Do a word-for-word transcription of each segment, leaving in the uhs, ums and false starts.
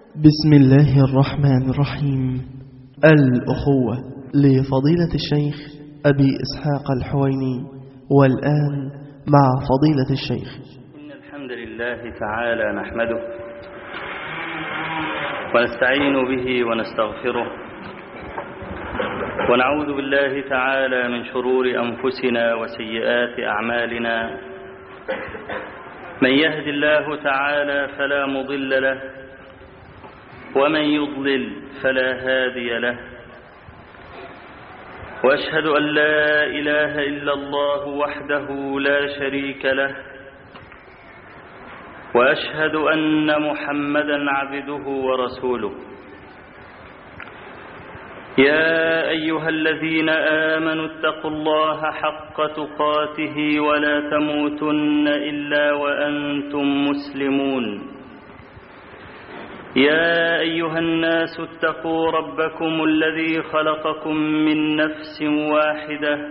بسم الله الرحمن الرحيم. الأخوة لفضيلة الشيخ أبي إسحاق الحويني. والآن مع فضيلة الشيخ. إن الحمد لله تعالى نحمده ونستعين به ونستغفره ونعوذ بالله تعالى من شرور أنفسنا وسيئات أعمالنا. من يهد الله تعالى فلا مضل له ومن يضلل فلا هادي له، وأشهد أن لا إله إلا الله وحده لا شريك له، وأشهد أن محمدا عبده ورسوله. يا أيها الذين آمنوا اتقوا الله حق تقاته ولا تموتن إلا وأنتم مسلمون. يا أيها الناس اتقوا ربكم الذي خلقكم من نفس واحدة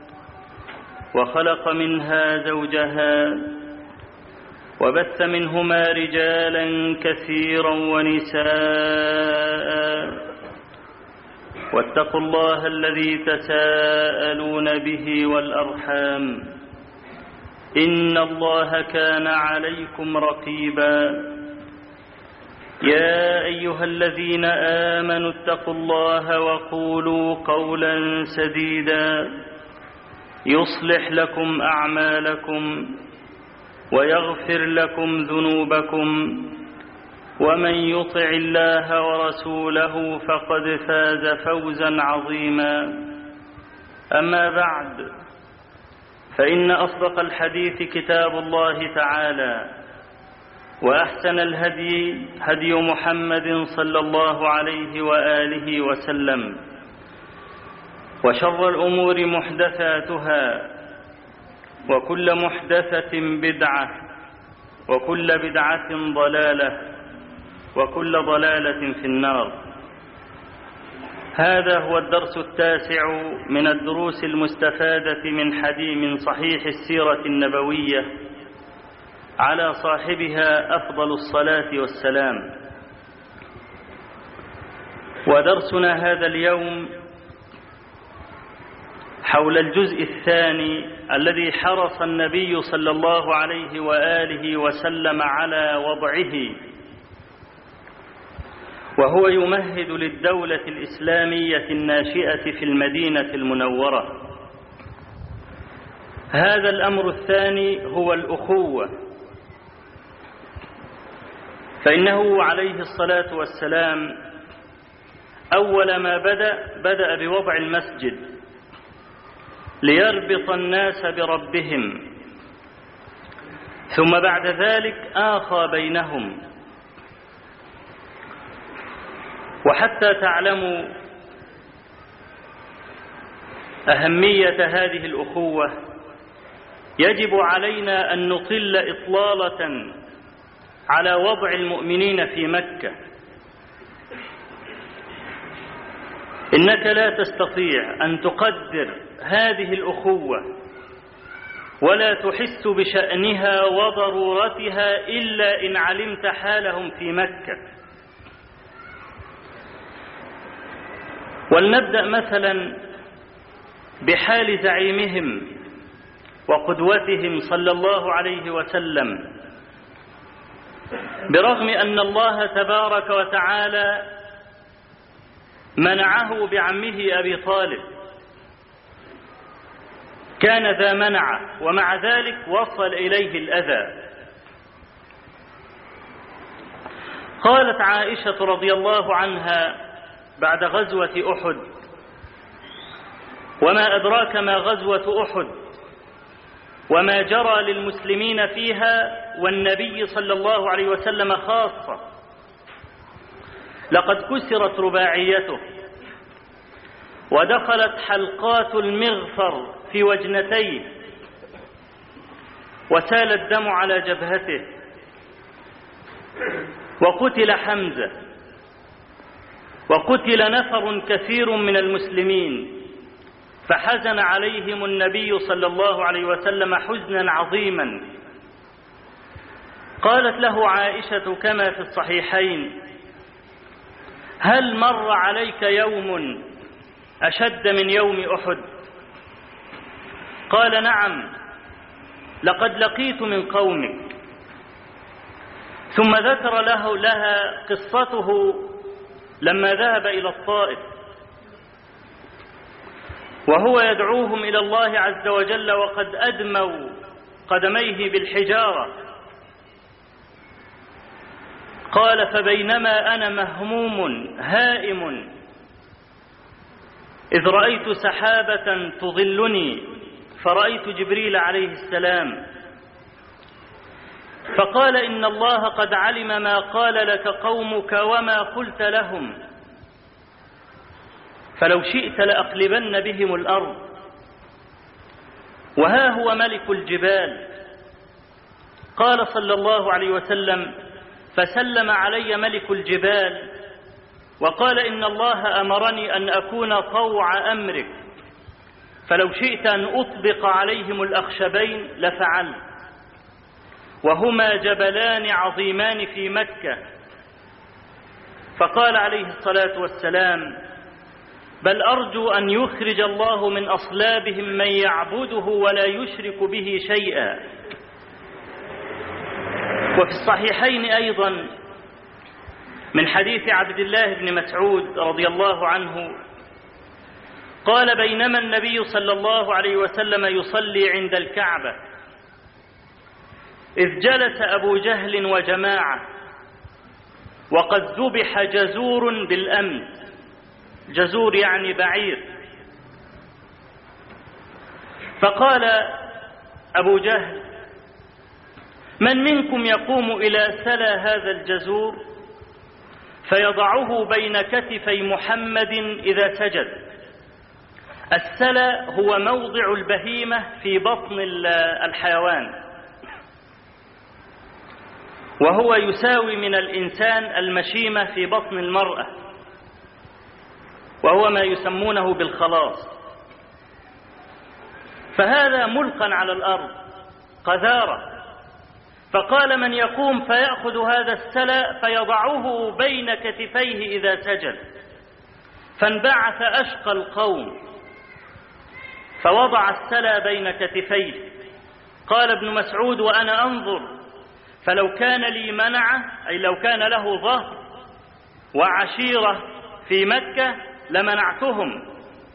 وخلق منها زوجها وبث منهما رجالا كثيرا ونساء، واتقوا الله الذي تساءلون به والأرحام إن الله كان عليكم رقيبا. يا أيها الذين آمنوا اتقوا الله وقولوا قولا سديدا يصلح لكم أعمالكم ويغفر لكم ذنوبكم، ومن يطع الله ورسوله فقد فاز فوزا عظيما. أما بعد، فإن أصدق الحديث كتاب الله تعالى، وأحسن الهدي هدي محمد صلى الله عليه وآله وسلم، وشر الأمور محدثاتها، وكل محدثة بدعة، وكل بدعة ضلالة، وكل ضلالة في النار. هذا هو الدرس التاسع من الدروس المستفادة من حديث من صحيح السيرة النبوية على صاحبها أفضل الصلاة والسلام. ودرسنا هذا اليوم حول الجزء الثاني الذي حرص النبي صلى الله عليه وآله وسلم على وضعه، وهو يمهد للدولة الإسلامية الناشئة في المدينة المنورة. هذا الأمر الثاني هو الأخوة، فإنه عليه الصلاة والسلام أول ما بدأ بدأ بوضع المسجد ليربط الناس بربهم، ثم بعد ذلك آخى بينهم. وحتى تعلموا أهمية هذه الأخوة يجب علينا أن نطل إطلالة على وضع المؤمنين في مكة. إنك لا تستطيع أن تقدر هذه الأخوة ولا تحس بشأنها وضرورتها إلا إن علمت حالهم في مكة. ولنبدأ مثلا بحال زعيمهم وقدوتهم صلى الله عليه وسلم. برغم أن الله تبارك وتعالى منعه بعمه أبي طالب، كان ذا منع، ومع ذلك وصل إليه الأذى. قالت عائشة رضي الله عنها بعد غزوة أحد: وما أدراك ما غزوة أحد وما جرى للمسلمين فيها والنبي صلى الله عليه وسلم خاصة. لقد كسرت رباعيته، ودخلت حلقات المغفر في وجنتيه، وسال الدم على جبهته، وقتل حمزة، وقتل نفر كثير من المسلمين، فحزن عليهم النبي صلى الله عليه وسلم حزنا عظيما. قالت له عائشة كما في الصحيحين: هل مر عليك يوم أشد من يوم أحد؟ قال نعم، لقد لقيت من قومك. ثم ذكر له لها قصته لما ذهب إلى الطائف وهو يدعوهم إلى الله عز وجل وقد أدموا قدميه بالحجارة. قال فبينما أنا مهموم هائم إذ رأيت سحابة تظلني فرأيت جبريل عليه السلام فقال إن الله قد علم ما قال لك قومك وما قلت لهم، فلو شئت لأقلبن بهم الأرض، وها هو ملك الجبال. قال صلى الله عليه وسلم فسلم علي ملك الجبال وقال إن الله أمرني أن أكون طوع أمرك، فلو شئت أن أطبق عليهم الأخشبين لفعلت، وهما جبلان عظيمان في مكة. فقال عليه الصلاة والسلام بل أرجو أن يخرج الله من أصلابهم من يعبده ولا يشرك به شيئا. وفي الصحيحين أيضا من حديث عبد الله بن مسعود رضي الله عنه قال بينما النبي صلى الله عليه وسلم يصلي عند الكعبة إذ جلس أبو جهل وجماعة وقد ذبح جزور بالأمن، جزور يعني بعير. فقال أبو جهل من منكم يقوم إلى سلى هذا الجزور فيضعه بين كتفي محمد إذا سجد؟ السلى هو موضع البهيمة في بطن الحيوان، وهو يساوي من الإنسان المشيمة في بطن المرأة، وهو ما يسمونه بالخلاص. فهذا ملقا على الأرض قذارة. فقال من يقوم فيأخذ هذا السلى فيضعه بين كتفيه إذا سجد؟ فانبعث أشقى القوم فوضع السلى بين كتفيه. قال ابن مسعود وأنا أنظر فلو كان لي منعه، أي لو كان له ظهر وعشيرة في مكة لمنعتهم.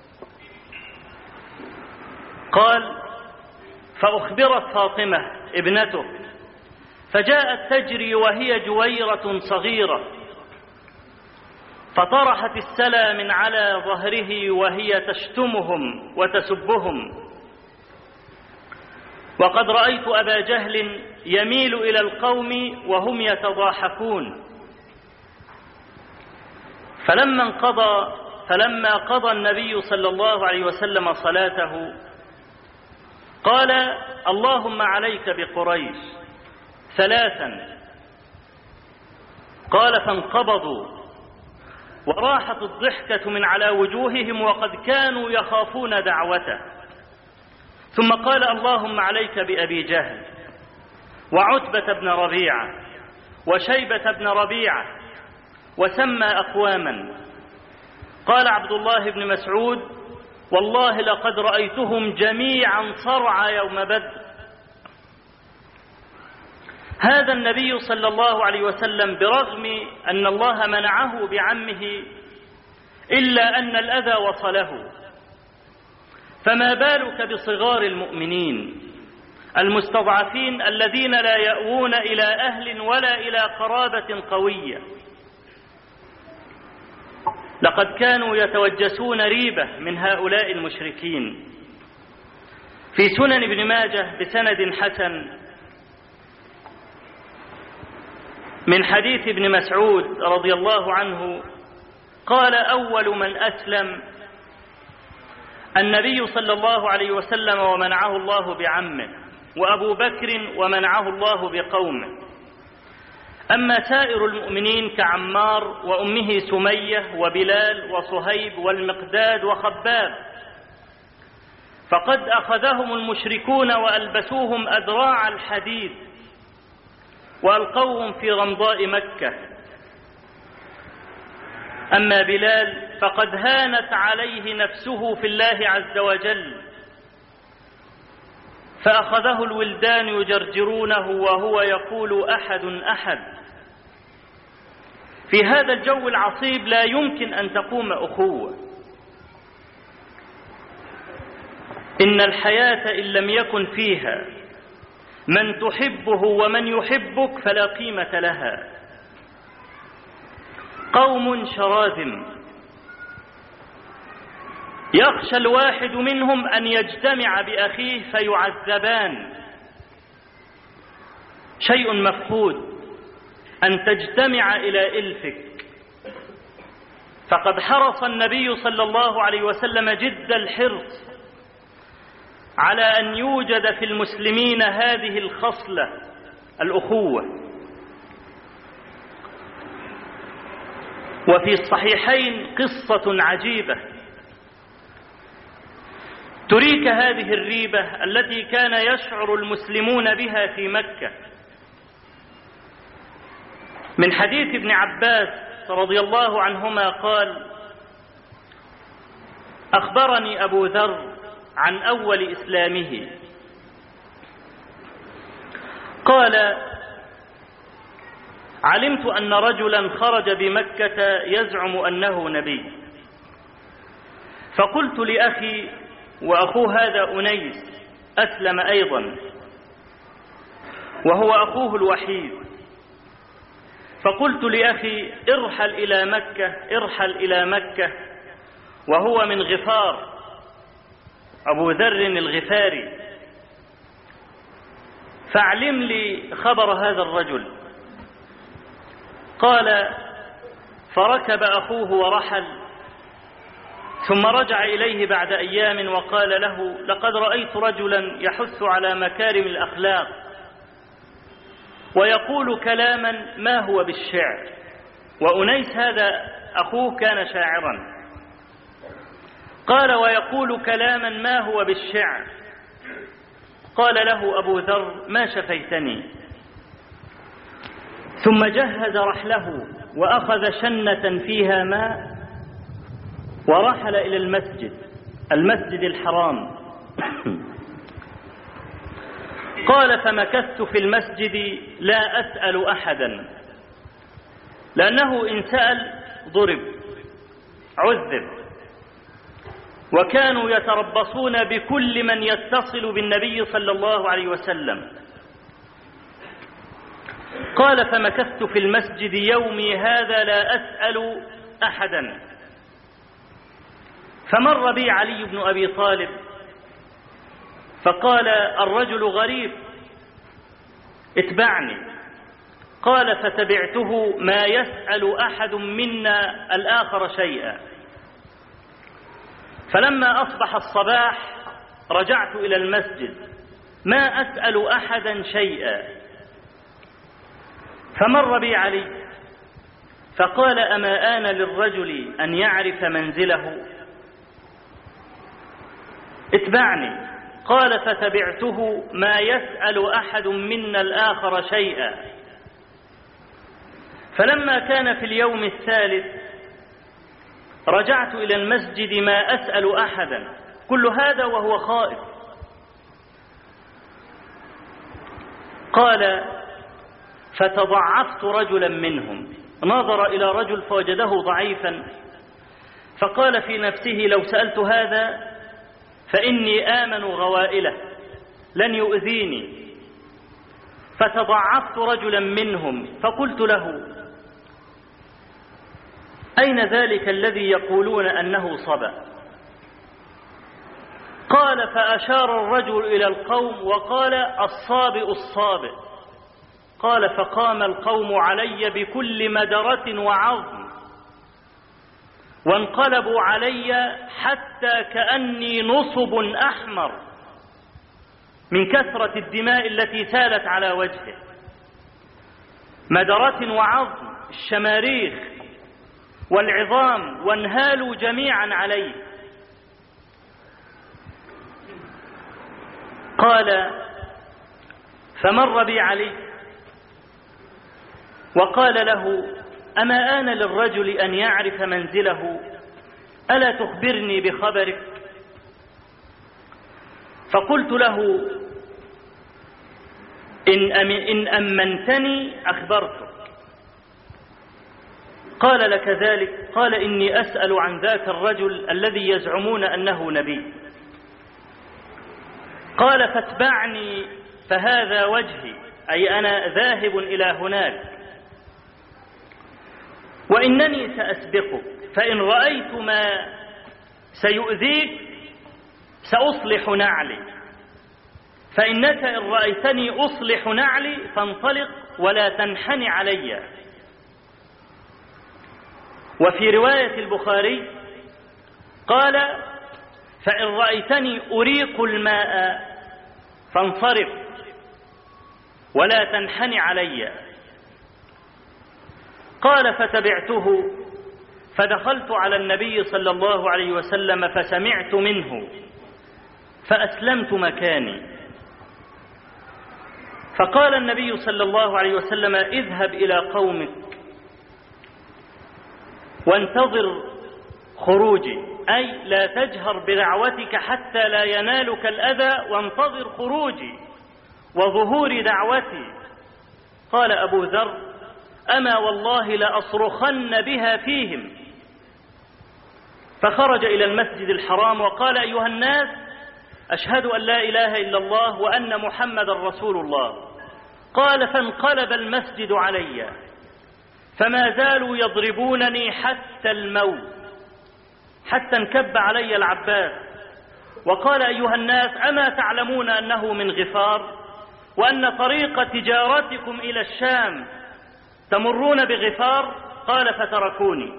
قال فأخبرت فاطمة ابنته فجاءت تجري وهي جويرة صغيرة فطرحت السلى من على ظهره وهي تشتمهم وتسبهم. وقد رأيت أبا جهل يميل إلى القوم وهم يتضاحكون. فلما انقضى فلما قضى النبي صلى الله عليه وسلم صلاته قال اللهم عليك بقريش ثلاثا. قال فانقبضوا وراحت الضحكة من على وجوههم وقد كانوا يخافون دعوته. ثم قال اللهم عليك بأبي جهل وعتبة بن ربيعة وشيبة بن ربيعة، وسمى أقواما. قال عبد الله بن مسعود والله لقد رأيتهم جميعا صرعى يوم بدر. هذا النبي صلى الله عليه وسلم برغم أن الله منعه بعمه إلا أن الأذى وصله، فما بالك بصغار المؤمنين المستضعفين الذين لا يأوون إلى أهل ولا إلى قرابة قوية. لقد كانوا يتوجسون ريبة من هؤلاء المشركين. في سنن ابن ماجه بسند حسن من حديث ابن مسعود رضي الله عنه قال أول من أسلم النبي صلى الله عليه وسلم ومنعه الله بعمه، وأبو بكر ومنعه الله بقومه. أما سائر المؤمنين كعمار وأمه سمية وبلال وصهيب والمقداد وخباب فقد أخذهم المشركون وألبسوهم أدراع الحديد وألقوهم في رمضاء مكة. أما بلال فقد هانت عليه نفسه في الله عز وجل، فأخذه الولدان يجرجرونه وهو يقول أحد أحد. في هذا الجو العصيب لا يمكن أن تقوم أخوة. إن الحياة إن لم يكن فيها من تحبه ومن يحبك فلا قيمة لها. قوم شراذم يخشى الواحد منهم أن يجتمع بأخيه فيعذبان. شيء مفقود أن تجتمع إلى إلفك. فقد حرص النبي صلى الله عليه وسلم جد الحرص على أن يوجد في المسلمين هذه الخصلة الأخوة. وفي الصحيحين قصة عجيبة تريك هذه الريبة التي كان يشعر المسلمون بها في مكة. من حديث ابن عباس رضي الله عنهما قال: أخبرني أبو ذر عن أول إسلامه قال: علمت أن رجلا خرج بمكة يزعم أنه نبي، فقلت لأخي، وأخوه هذا أنيس أسلم أيضا وهو أخوه الوحيد، فقلت لأخي ارحل إلى مكة ارحل إلى مكة، وهو من غفار، أبو ذر الغفاري، فاعلم لي خبر هذا الرجل. قال: فركب أخوه ورحل، ثم رجع إليه بعد أيام وقال له: لقد رأيت رجلا يحث على مكارم الأخلاق ويقول كلاما ما هو بالشعر. وأنيس هذا أخوه كان شاعرا. قال: ويقول كلاما ما هو بالشعر. قال له أبو ذر: ما شفيتني. ثم جهز رحله وأخذ شنة فيها ماء ورحل إلى المسجد المسجد الحرام. قال: فمكثت في المسجد لا أسأل أحدا، لأنه إن سأل ضرب عذب، وكانوا يتربصون بكل من يتصل بالنبي صلى الله عليه وسلم. قال: فمكثت في المسجد يومي هذا لا أسأل أحدا، فمر بي علي بن أبي طالب فقال: الرجل غريب اتبعني. قال: فتبعته ما يسأل أحد منا الآخر شيئا. فلما أصبح الصباح رجعت إلى المسجد ما أسأل أحدا شيئا. فمر بي علي فقال: أما آن للرجل أن يعرف منزله؟ اتبعني. قال: فتبعته ما يسأل أحد منا الآخر شيئا. فلما كان في اليوم الثالث رجعت إلى المسجد ما أسأل أحدا، كل هذا وهو خائف. قال: فتضعفت رجلا منهم، نظر إلى رجل فوجده ضعيفا، فقال في نفسه: لو سألت هذا فإني آمن غوائله لن يؤذيني. فتضعفت رجلا منهم فقلت له: أين ذلك الذي يقولون أنه صبا؟ قال: فأشار الرجل إلى القوم وقال: الصابئ الصابئ. قال: فقام القوم علي بكل مدرة وعظم، وانقلبوا علي حتى كأني نصب أحمر من كثرة الدماء التي سالت على وجهه. مدرة وعظم، الشماريخ والعظام، وانهالوا جميعا عليه. قال: فمر بي علي وقال له: أما آن للرجل أن يعرف منزله؟ ألا تخبرني بخبرك؟ فقلت له إن, أم إن أمنتني أخبرتك. قال: لك ذلك؟ قال: إني أسأل عن ذاك الرجل الذي يزعمون أنه نبي. قال: فاتبعني فهذا وجهي، أي أنا ذاهب إلى هناك، وإنني سأسبقك، فإن رأيت ما سيؤذيك سأصلح نعلي، فإنك إن رأيتني أصلح نعلي فانطلق ولا تنحني علي. وفي رواية البخاري قال: فإن رأيتني أريق الماء فانصرف ولا تنحني علي. قال: فتبعته فدخلت على النبي صلى الله عليه وسلم فسمعت منه فأسلمت مكاني. فقال النبي صلى الله عليه وسلم: اذهب إلى قومك وانتظر خروجي، أي لا تجهر بدعوتك حتى لا ينالك الأذى، وانتظر خروجي وظهور دعوتي. قال أبو ذر: أما والله لأصرخن بها فيهم. فخرج إلى المسجد الحرام وقال: أيها الناس، أشهد أن لا إله إلا الله وأن محمد رسول الله. قال: فانقلب المسجد علي، فما زالوا يضربونني حتى الموت، حتى انكب علي العباس وقال: أيها الناس، أما تعلمون أنه من غفار، وأن طريق تجارتكم إلى الشام تمرون بغفار؟ قال: فتركوني.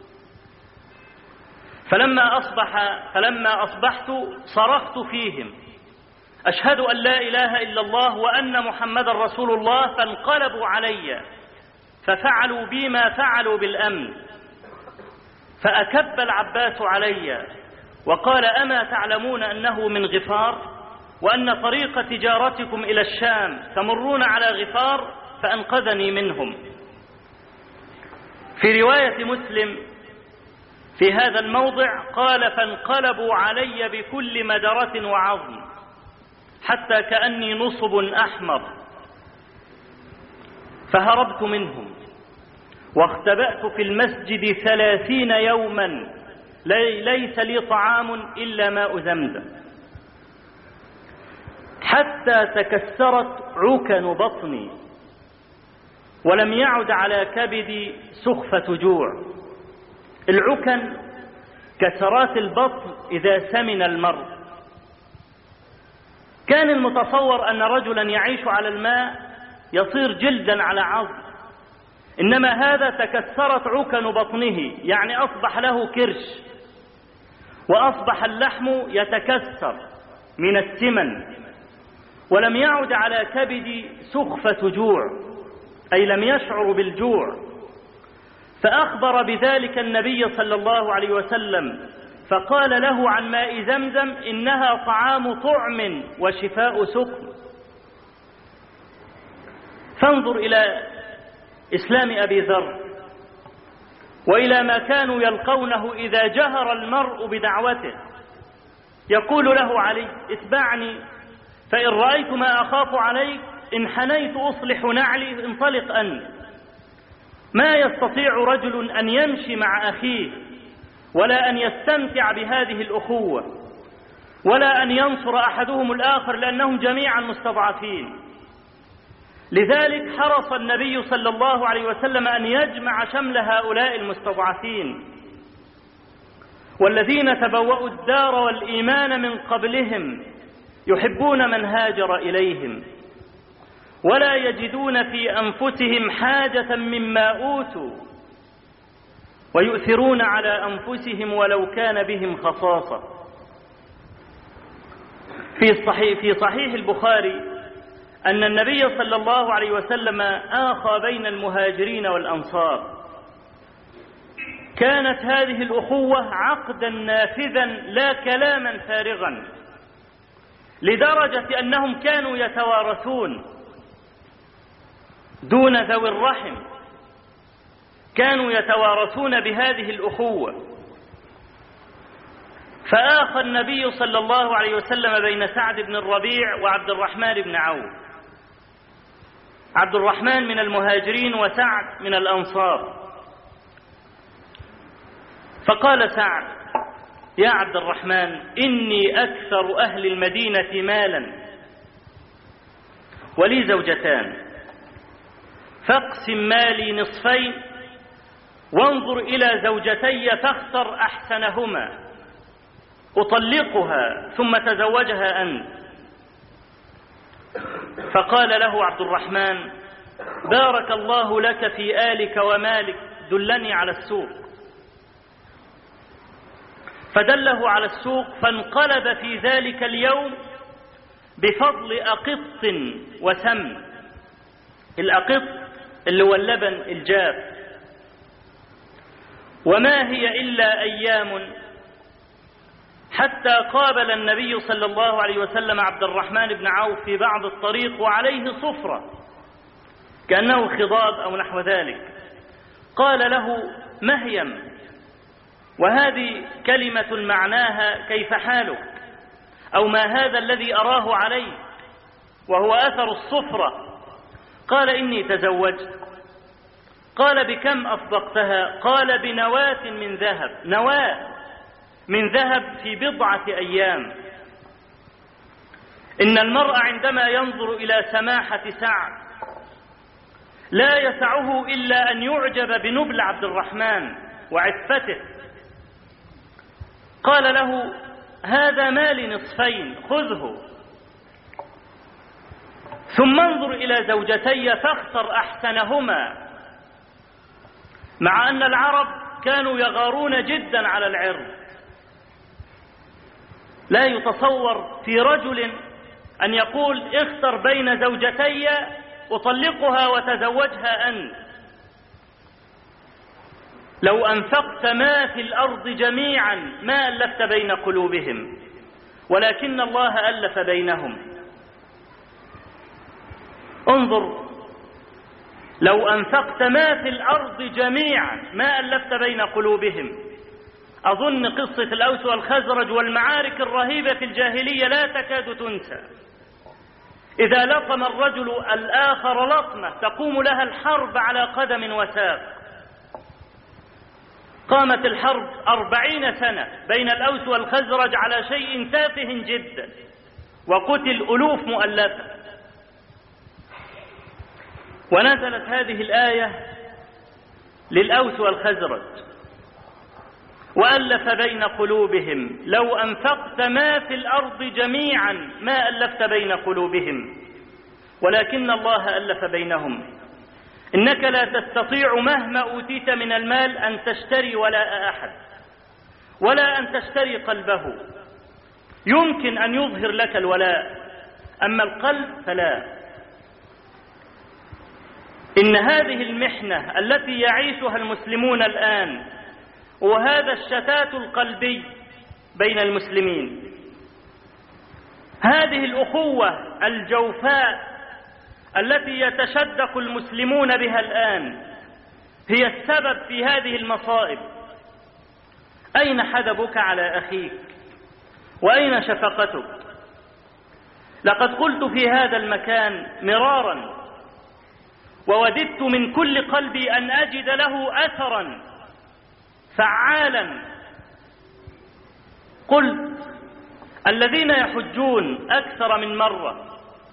فلما أصبح فلما أصبحت صرخت فيهم: أشهد أن لا إله إلا الله وأن محمد رسول الله. فانقلبوا علي ففعلوا بي ما فعلوا بالأمن، فأكب العباس علي وقال: أما تعلمون أنه من غفار، وأن طريق تجارتكم إلى الشام تمرون على غفار؟ فأنقذني منهم. في رواية مسلم في هذا الموضع قال: فانقلبوا علي بكل مدرة وعظم حتى كأني نصب أحمر، فهربت منهم واختبأت في المسجد ثلاثين يوما ليس لي طعام إلا ماء زمزم، حتى تكسرت عكن بطني ولم يعد على كبدي سخفة جوع. العكن كسرات البطن إذا سمن المرء. كان المتصور أن رجلا يعيش على الماء يصير جلدا على عظم، إنما هذا تكسرت عكن بطنه، يعني أصبح له كرش، وأصبح اللحم يتكسر من السمن، ولم يعد على كبدي سخفة جوع، أي لم يشعر بالجوع. فأخبر بذلك النبي صلى الله عليه وسلم فقال له عن ماء زمزم: إنها طعام طعم وشفاء سقم. فانظر إلى إسلام أبي ذر وإلى ما كانوا يلقونه إذا جهر المرء بدعوته. يقول له علي: اتبعني، فإن رأيت ما أخاف عليك انحنيت أصلح نعلي، انطلق أنت. ما يستطيع رجل أن يمشي مع أخيه ولا أن يستمتع بهذه الأخوة ولا أن ينصر أحدهم الآخر، لأنهم جميعا مستضعفين. لذلك حرص النبي صلى الله عليه وسلم أن يجمع شمل هؤلاء المستضعفين، والذين تبوأوا الدار والإيمان من قبلهم يحبون من هاجر إليهم ولا يجدون في أنفسهم حاجة مما أوتوا ويؤثرون على أنفسهم ولو كان بهم خصاصة. في صحيح, في صحيح البخاري أن النبي صلى الله عليه وسلم آخى بين المهاجرين والأنصار. كانت هذه الأخوة عقدا نافذا لا كلاما فارغا، لدرجة أنهم كانوا يتوارثون دون ذوي الرحم، كانوا يتوارثون بهذه الأخوة، فآخى النبي صلى الله عليه وسلم بين سعد بن الربيع وعبد الرحمن بن عوف، عبد الرحمن من المهاجرين وسعد من الأنصار. فقال سعد: يا عبد الرحمن، إني أكثر أهل المدينة مالا ولي زوجتان، فاقسم مالي نصفين وانظر إلى زوجتي فاختر أحسنهما أطلقها ثم تزوجها أنت. فقال له عبد الرحمن: بارك الله لك في آلك ومالك، دلني على السوق. فدله على السوق، فانقلب في ذلك اليوم بفضل أقط وسمن. الأقط اللي هو اللبن الجاف. وما هي إلا أيام حتى قابل النبي صلى الله عليه وسلم عبد الرحمن بن عوف في بعض الطريق وعليه صفرة كأنه خضاب أو نحو ذلك. قال له: مهيم، وهذه كلمة معناها كيف حالك، أو ما هذا الذي أراه عليك، وهو أثر الصفرة. قال: إني تزوجت. قال: بكم أصدقتها؟ قال: بنواة من ذهب. نواة من ذهب في بضعة أيام. إن المرء عندما ينظر إلى سماحة سعد لا يسعه إلا أن يعجب بنبل عبد الرحمن وعفته. قال له: هذا مالي نصفين، خذه، ثم انظر إلى زوجتي فاختر أحسنهما. مع أن العرب كانوا يغارون جدا على العرض، لا يتصور في رجل أن يقول: اختر بين زوجتي أطلقها وتزوجها أنت. لو أنفقت ما في الأرض جميعا ما ألفت بين قلوبهم، ولكن الله ألف بينهم. انظر، لو أنفقت ما في الأرض جميعا ما ألفت بين قلوبهم. أظن قصة الأوس والخزرج والمعارك الرهيبة في الجاهلية لا تكاد تنسى. إذا لطم الرجل الآخر لطمة تقوم لها الحرب على قدم وساق. قامت الحرب أربعين سنة بين الأوس والخزرج على شيء تافه جدا، وقتل ألوف مؤلفة. ونزلت هذه الآية للأوس والخزرج: وألف بين قلوبهم لو أنفقت ما في الأرض جميعا ما ألفت بين قلوبهم ولكن الله ألف بينهم. إنك لا تستطيع مهما أوتيت من المال أن تشتري ولاء أحد، ولا أن تشتري قلبه. يمكن أن يظهر لك الولاء، أما القلب فلا. إن هذه المحنة التي يعيشها المسلمون الآن، وهذا الشتات القلبي بين المسلمين، هذه الأخوة الجوفاء التي يتشدق المسلمون بها الآن، هي السبب في هذه المصائب. أين حدبك على أخيك؟ وأين شفقتك؟ لقد قلت في هذا المكان مرارا، ووددت من كل قلبي أن أجد له أثرا فعالا. قلت: الذين يحجون أكثر من مرة،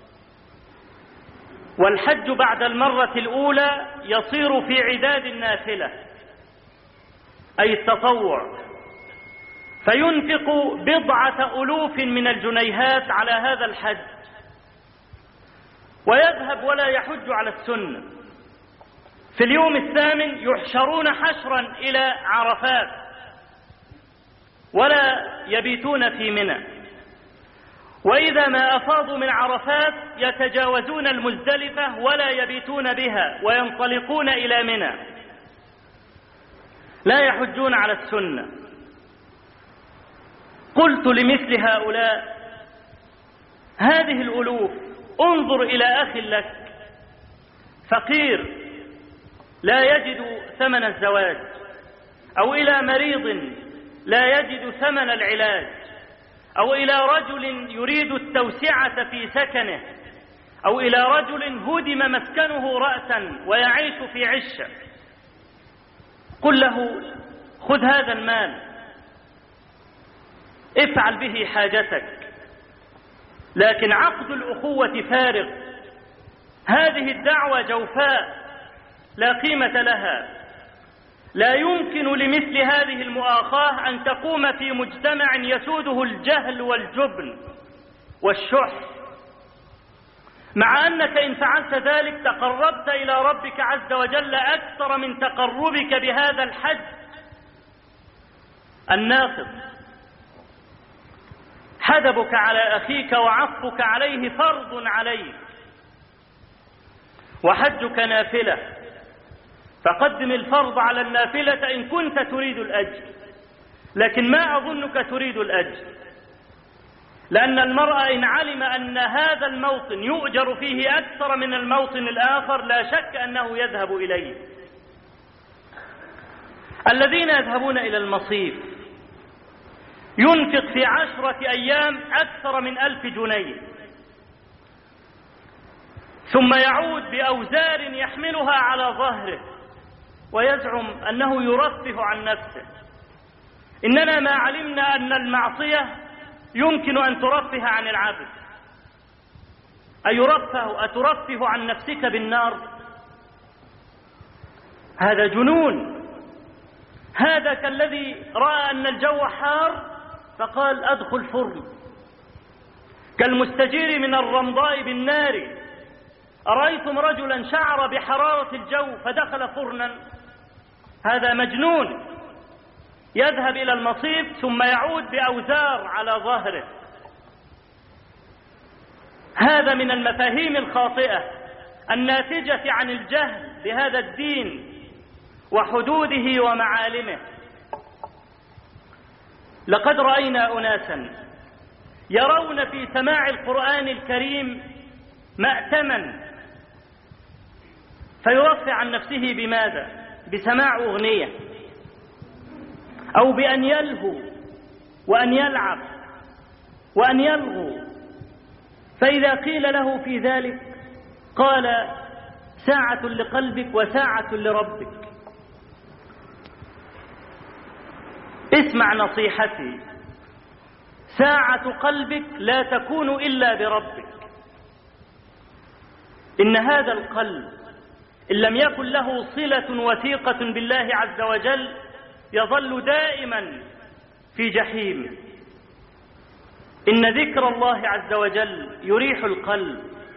والحج بعد المرة الأولى يصير في عداد النافلة أي التطوع، فينفق بضعة ألوف من الجنيهات على هذا الحج، ويذهب ولا يحج على السنة. في اليوم الثامن يحشرون حشرا إلى عرفات ولا يبيتون في منى، وإذا ما أفاضوا من عرفات يتجاوزون المزدلفة ولا يبيتون بها وينطلقون إلى منى، لا يحجون على السنة. قلت لمثل هؤلاء: هذه الألوف انظر إلى أخ لك فقير لا يجد ثمن الزواج، أو إلى مريض لا يجد ثمن العلاج، أو إلى رجل يريد التوسعة في سكنه، أو إلى رجل هدم مسكنه رأسا ويعيش في عشة، قل له خذ هذا المال افعل به حاجتك. لكن عقد الأخوة فارغ، هذه الدعوة جوفاء لا قيمة لها. لا يمكن لمثل هذه المؤاخاة أن تقوم في مجتمع يسوده الجهل والجبن والشح، مع أنك إن فعلت ذلك تقربت إلى ربك عز وجل أكثر من تقربك بهذا الحج الناقص. حدبك على أخيك وعطفك عليه فرض عليك، وحجك نافلة، فقدم الفرض على النافلة إن كنت تريد الأجر، لكن ما أظنك تريد الأجر، لأن المرء إن علم أن هذا الموطن يؤجر فيه أكثر من الموطن الآخر لا شك أنه يذهب إليه. الذين يذهبون إلى المصيف ينفق في عشرة أيام أكثر من ألف جنيه، ثم يعود بأوزار يحملها على ظهره ويزعم أنه يرفه عن نفسه. إننا ما علمنا أن المعصية يمكن أن ترفه عن العبد. أيرفه أترفه عن نفسك بالنار؟ هذا جنون. هذا كالذي رأى أن الجو حار فقال أدخل فرن، كالمستجير من الرمضاء بالنار. أرأيتم رجلا شعر بحرارة الجو فدخل فرنا؟ هذا مجنون، يذهب إلى المصيف ثم يعود بأوزار على ظهره. هذا من المفاهيم الخاطئة الناتجة عن الجهل بهذا الدين وحدوده ومعالمه. لقد رأينا أناسا يرون في سماع القرآن الكريم مأتما، فيرفع عن نفسه بماذا؟ بسماع أغنية، أو بأن يلهو وأن يلعب وأن يلغو، فإذا قيل له في ذلك قال ساعة لقلبك وساعة لربك. اسمع نصيحتي، ساعة قلبك لا تكون إلا بربك. إن هذا القلب إن لم يكن له صلة وثيقة بالله عز وجل يظل دائما في جحيم. إن ذكر الله عز وجل يريح القلب.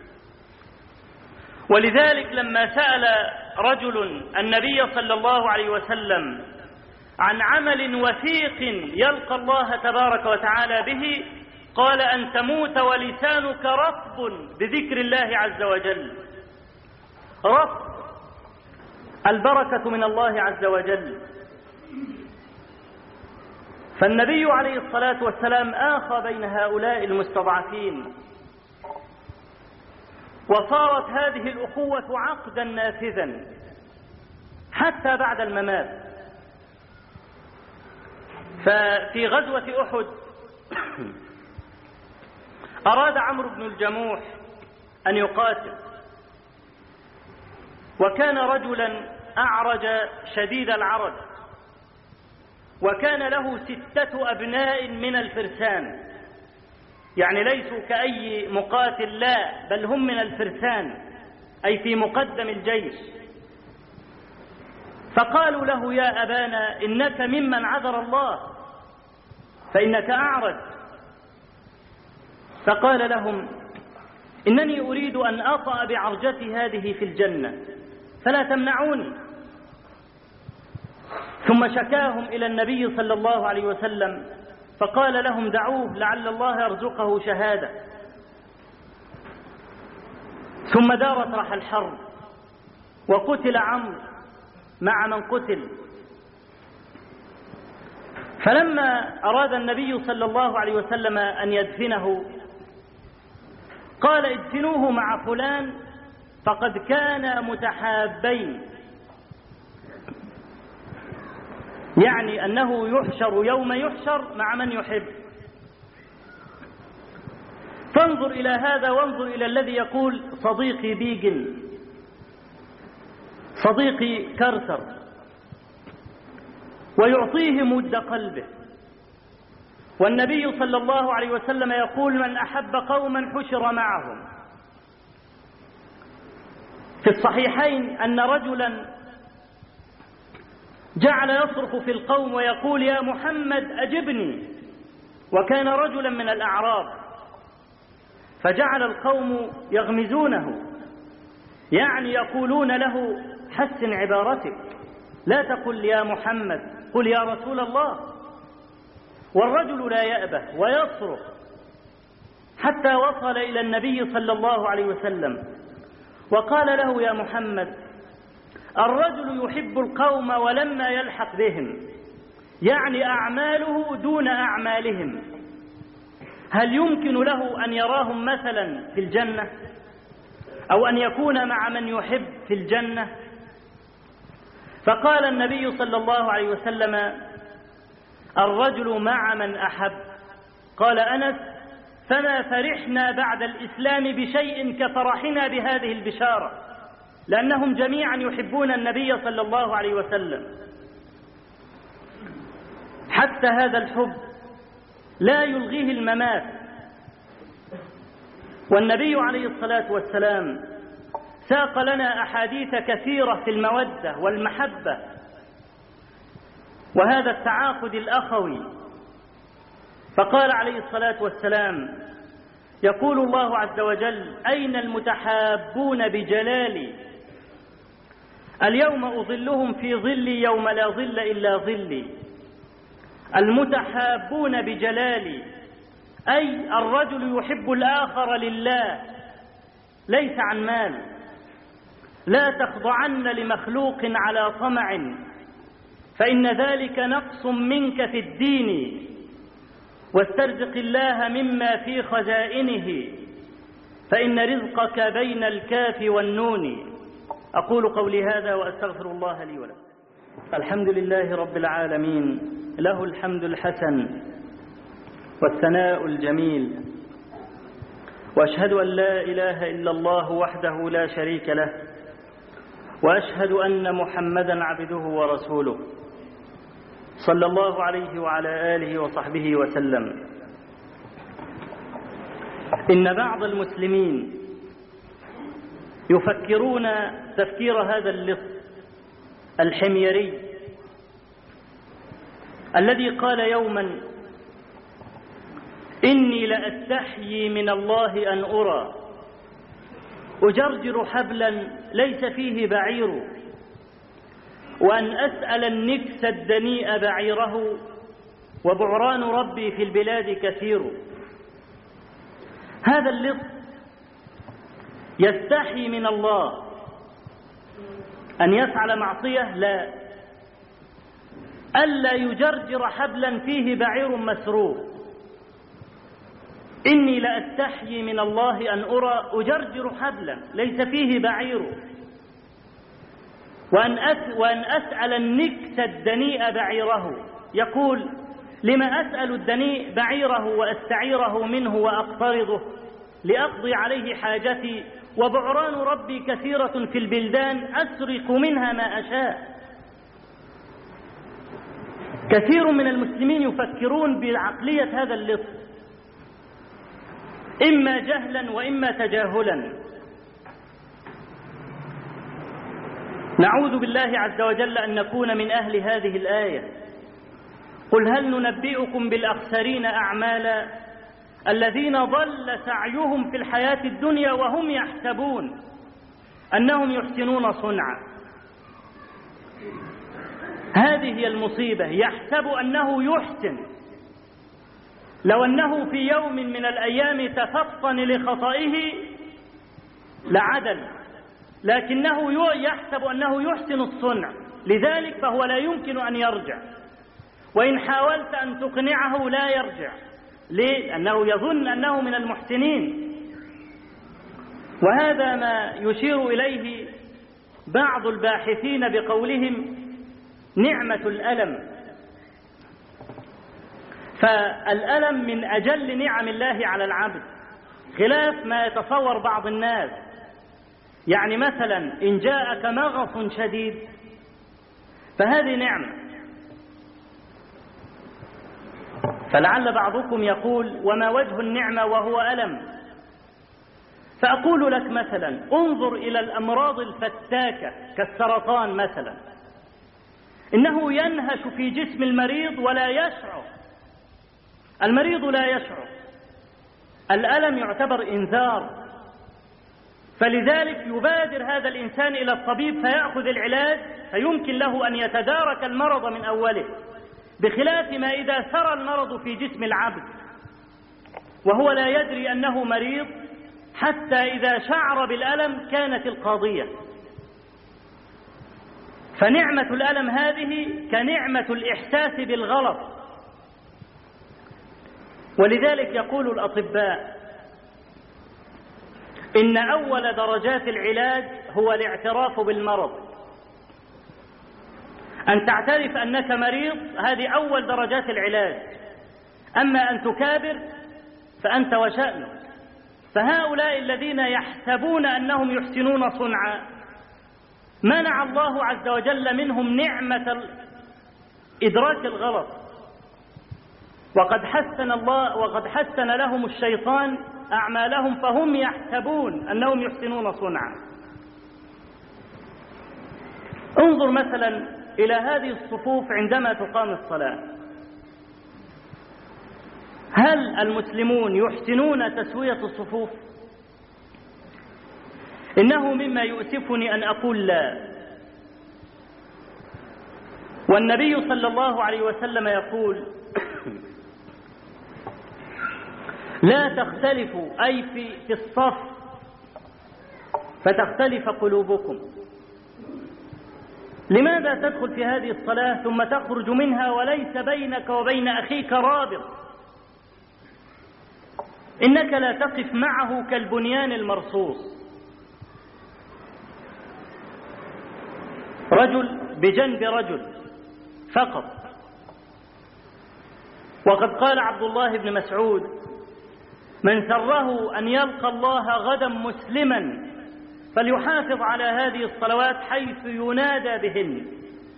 ولذلك لما سأل رجل النبي صلى الله عليه وسلم عن عمل وثيق يلقى الله تبارك وتعالى به قال أن تموت ولسانك رطب بذكر الله عز وجل. رطب، البركة من الله عز وجل. فالنبي عليه الصلاة والسلام آخى بين هؤلاء المستضعفين، وصارت هذه الأخوة عقدا نافذا حتى بعد الممات. ففي غزوة أحد أراد عمرو بن الجموح أن يقاتل، وكان رجلا أعرج شديد العرج، وكان له ستة أبناء من الفرسان، يعني ليسوا كأي مقاتل، لا بل هم من الفرسان، أي في مقدم الجيش. فقالوا له يا أبانا إنك ممن عذر الله فإنك أعرج. فقال لهم إنني أريد أن أطأ بعرجتي هذه في الجنة فلا تمنعوني. ثم شكاهم إلى النبي صلى الله عليه وسلم فقال لهم دعوه لعل الله يرزقه شهادة. ثم دارت رح الحرب وقتل عمرو مع من قتل. فلما أراد النبي صلى الله عليه وسلم أن يدفنه قال ادفنوه مع فلان فقد كانا متحابين. يعني أنه يحشر يوم يحشر مع من يحب. فانظر إلى هذا وانظر إلى الذي يقول صديقي بيجن، صديقي كرثر، ويعطيه مد قلبه. والنبي صلى الله عليه وسلم يقول من أحب قوما حشر معهم. في الصحيحين أن رجلا جعل يصرخ في القوم ويقول يا محمد أجبني، وكان رجلا من الأعراب، فجعل القوم يغمزونه، يعني يقولون له حسن عبارتك، لا تقل يا محمد، قل يا رسول الله. والرجل لا يأبه ويصرخ حتى وصل إلى النبي صلى الله عليه وسلم وقال له يا محمد الرجل يحب القوم ولما يلحق بهم، يعني أعماله دون أعمالهم، هل يمكن له أن يراهم مثلا في الجنة أو أن يكون مع من يحب في الجنة؟ فقال النبي صلى الله عليه وسلم الرجل مع من أحب. قال أنس فما فرحنا بعد الإسلام بشيء كفرحنا بهذه البشارة، لأنهم جميعا يحبون النبي صلى الله عليه وسلم. حتى هذا الحب لا يلغيه الممات. والنبي عليه الصلاة والسلام ساق لنا أحاديث كثيرة في المودة والمحبة وهذا التعاقد الأخوي. فقال عليه الصلاة والسلام يقول الله عز وجل أين المتحابون بجلالي اليوم أظلهم في ظلي يوم لا ظل إلا ظلي. المتحابون بجلالي أي الرجل يحب الآخر لله ليس عن مال. لا تخضعن لمخلوق على طمع فإن ذلك نقص منك في الدين، واسترزق الله مما في خزائنه فإن رزقك بين الكاف والنون. أقول قولي هذا وأستغفر الله لي ولكم. الحمد لله رب العالمين، له الحمد الحسن والثناء الجميل، وأشهد أن لا إله إلا الله وحده لا شريك له، وأشهد أن محمدا عبده ورسوله صلى الله عليه وعلى آله وصحبه وسلم. إن بعض المسلمين يفكرون تفكير هذا اللص الحميري الذي قال يوما إني لأستحيي من الله أن أرى أجرجر حبلا ليس فيه بعير، وأن أسأل النكس الدنيء بعيره، وبعران ربي في البلاد كثير. هذا اللص يستحي من الله أن يفعل معصية، لا، ألا يجرجر حبلا فيه بعير مسروق. إني لأستحيي من الله أن أرى أجرجر حبلا ليس فيه بعير، وأن, أس وأن أسأل النكس الدنيء بعيره. يقول لما أسأل الدنيء بعيره وأستعيره منه وأقترضه لأقضي عليه حاجتي، وبعران ربي كثيرة في البلدان أسرق منها ما أشاء. كثير من المسلمين يفكرون بعقلية هذا اللص، إما جهلا وإما تجاهلا. نعوذ بالله عز وجل أن نكون من أهل هذه الآية. قل هل ننبئكم بالأخسرين أعمالا الذين ضل سعيهم في الحياة الدنيا وهم يحسبون أنهم يحسنون صنعا. هذه هي المصيبة، يحسب أنه يحسن. لو أنه في يوم من الأيام تفطن لخطئه لعدل، لكنه يحسب أنه يحسن الصنع، لذلك فهو لا يمكن أن يرجع، وإن حاولت أن تقنعه لا يرجع. ليه؟ لأنه يظن أنه من المحسنين. وهذا ما يشير إليه بعض الباحثين بقولهم نعمة الألم. فالألم من أجل نعم الله على العبد، خلاف ما يتصور بعض الناس. يعني مثلا إن جاءك مغص شديد فهذه نعمة، فلعل بعضكم يقول وما وجه النعمة وهو ألم؟ فأقول لك مثلا انظر إلى الأمراض الفتاكة كالسرطان مثلا، إنه ينهش في جسم المريض ولا يشعر، المريض لا يشعر، الألم يعتبر إنذار، فلذلك يبادر هذا الإنسان إلى الطبيب فيأخذ العلاج فيمكن له أن يتدارك المرض من أوله، بخلاف ما إذا سرى المرض في جسم العبد وهو لا يدري أنه مريض حتى إذا شعر بالألم كانت القاضية. فنعمة الألم هذه كنعمة الإحساس بالغلط، ولذلك يقول الأطباء إن أول درجات العلاج هو الاعتراف بالمرض. أن تعترف أنك مريض هذه أول درجات العلاج، أما أن تكابر فأنت وشأنك. فهؤلاء الذين يحسبون أنهم يحسنون صنعا منع الله عز وجل منهم نعمة إدراك الغلط، وقد حسن الله وقد حسن لهم الشيطان أعمالهم فهم يحسبون أنهم يحسنون صنعا. انظر مثلا إلى هذه الصفوف عندما تقام الصلاة، هل المسلمون يحسنون تسوية الصفوف؟ إنه مما يؤسفني أن أقول لا. والنبي صلى الله عليه وسلم يقول لا تختلفوا أي في, في الصف فتختلف قلوبكم. لماذا تدخل في هذه الصلاة ثم تخرج منها وليس بينك وبين أخيك رابط؟ إنك لا تقف معه كالبنيان المرصوص، رجل بجنب رجل فقط. وقد قال عبد الله بن مسعود من سره أن يلقى الله غدا مسلما فليحافظ على هذه الصلوات حيث ينادى بهن.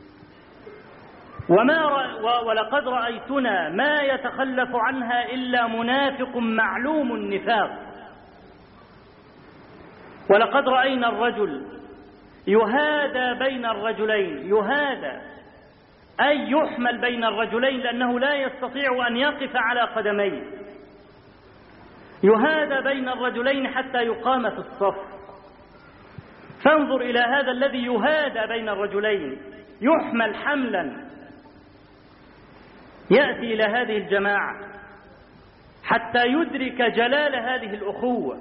وما رأ ولقد رأيتنا ما يتخلف عنها إلا منافق معلوم النفاق. ولقد رأينا الرجل يهادى بين الرجلين، يهادى أي يحمل بين الرجلين لأنه لا يستطيع أن يقف على قدميه، يهادى بين الرجلين حتى يقام في الصف. فانظر إلى هذا الذي يهادى بين الرجلين يحمل حملا يأتي إلى هذه الجماعة حتى يدرك جلال هذه الأخوة.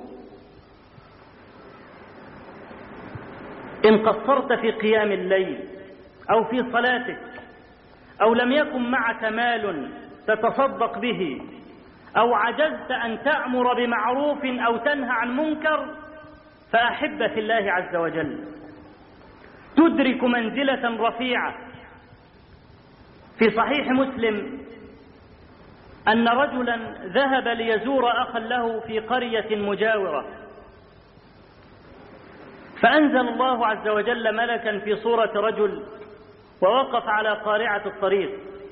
إن قصرت في قيام الليل أو في صلاتك أو لم يكن معك مال تتصدق به أو عجزت أن تأمر بمعروف أو تنهى عن منكر فأحب في الله عز وجل، تدرك منزلة رفيعة. في صحيح مسلم أن رجلا ذهب ليزور أخا له في قرية مجاورة، فأنزل الله عز وجل ملكا في صورة رجل ووقف على قارعة الطريق،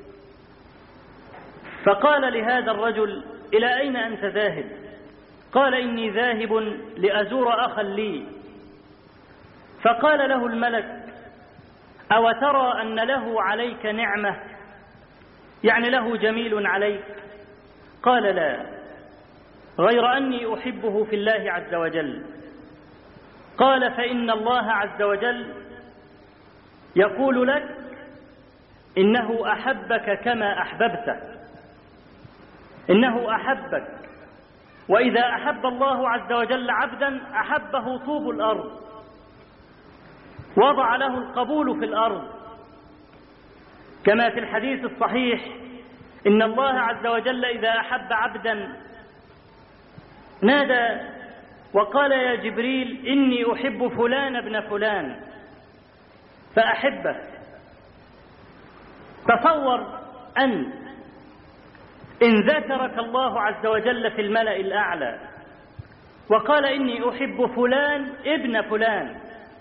فقال لهذا الرجل إلى أين أنت ذاهب؟ قال إني ذاهب لأزور أخا لي. فقال له الملك أو ترى أن له عليك نعمة، يعني له جميل عليك؟ قال لا، غير أني أحبه في الله عز وجل. قال فإن الله عز وجل يقول لك إنه أحبك كما أحببته، إنه أحبك، وإذا أحب الله عز وجل عبدا أحبه طوب الأرض، وضع له القبول في الأرض، كما في الحديث الصحيح إن الله عز وجل إذا أحب عبدا نادى وقال يا جبريل إني أحب فلان ابن فلان فأحبه. تصور أن إن ذكرك الله عز وجل في الملأ الأعلى وقال إني أحب فلان ابن فلان،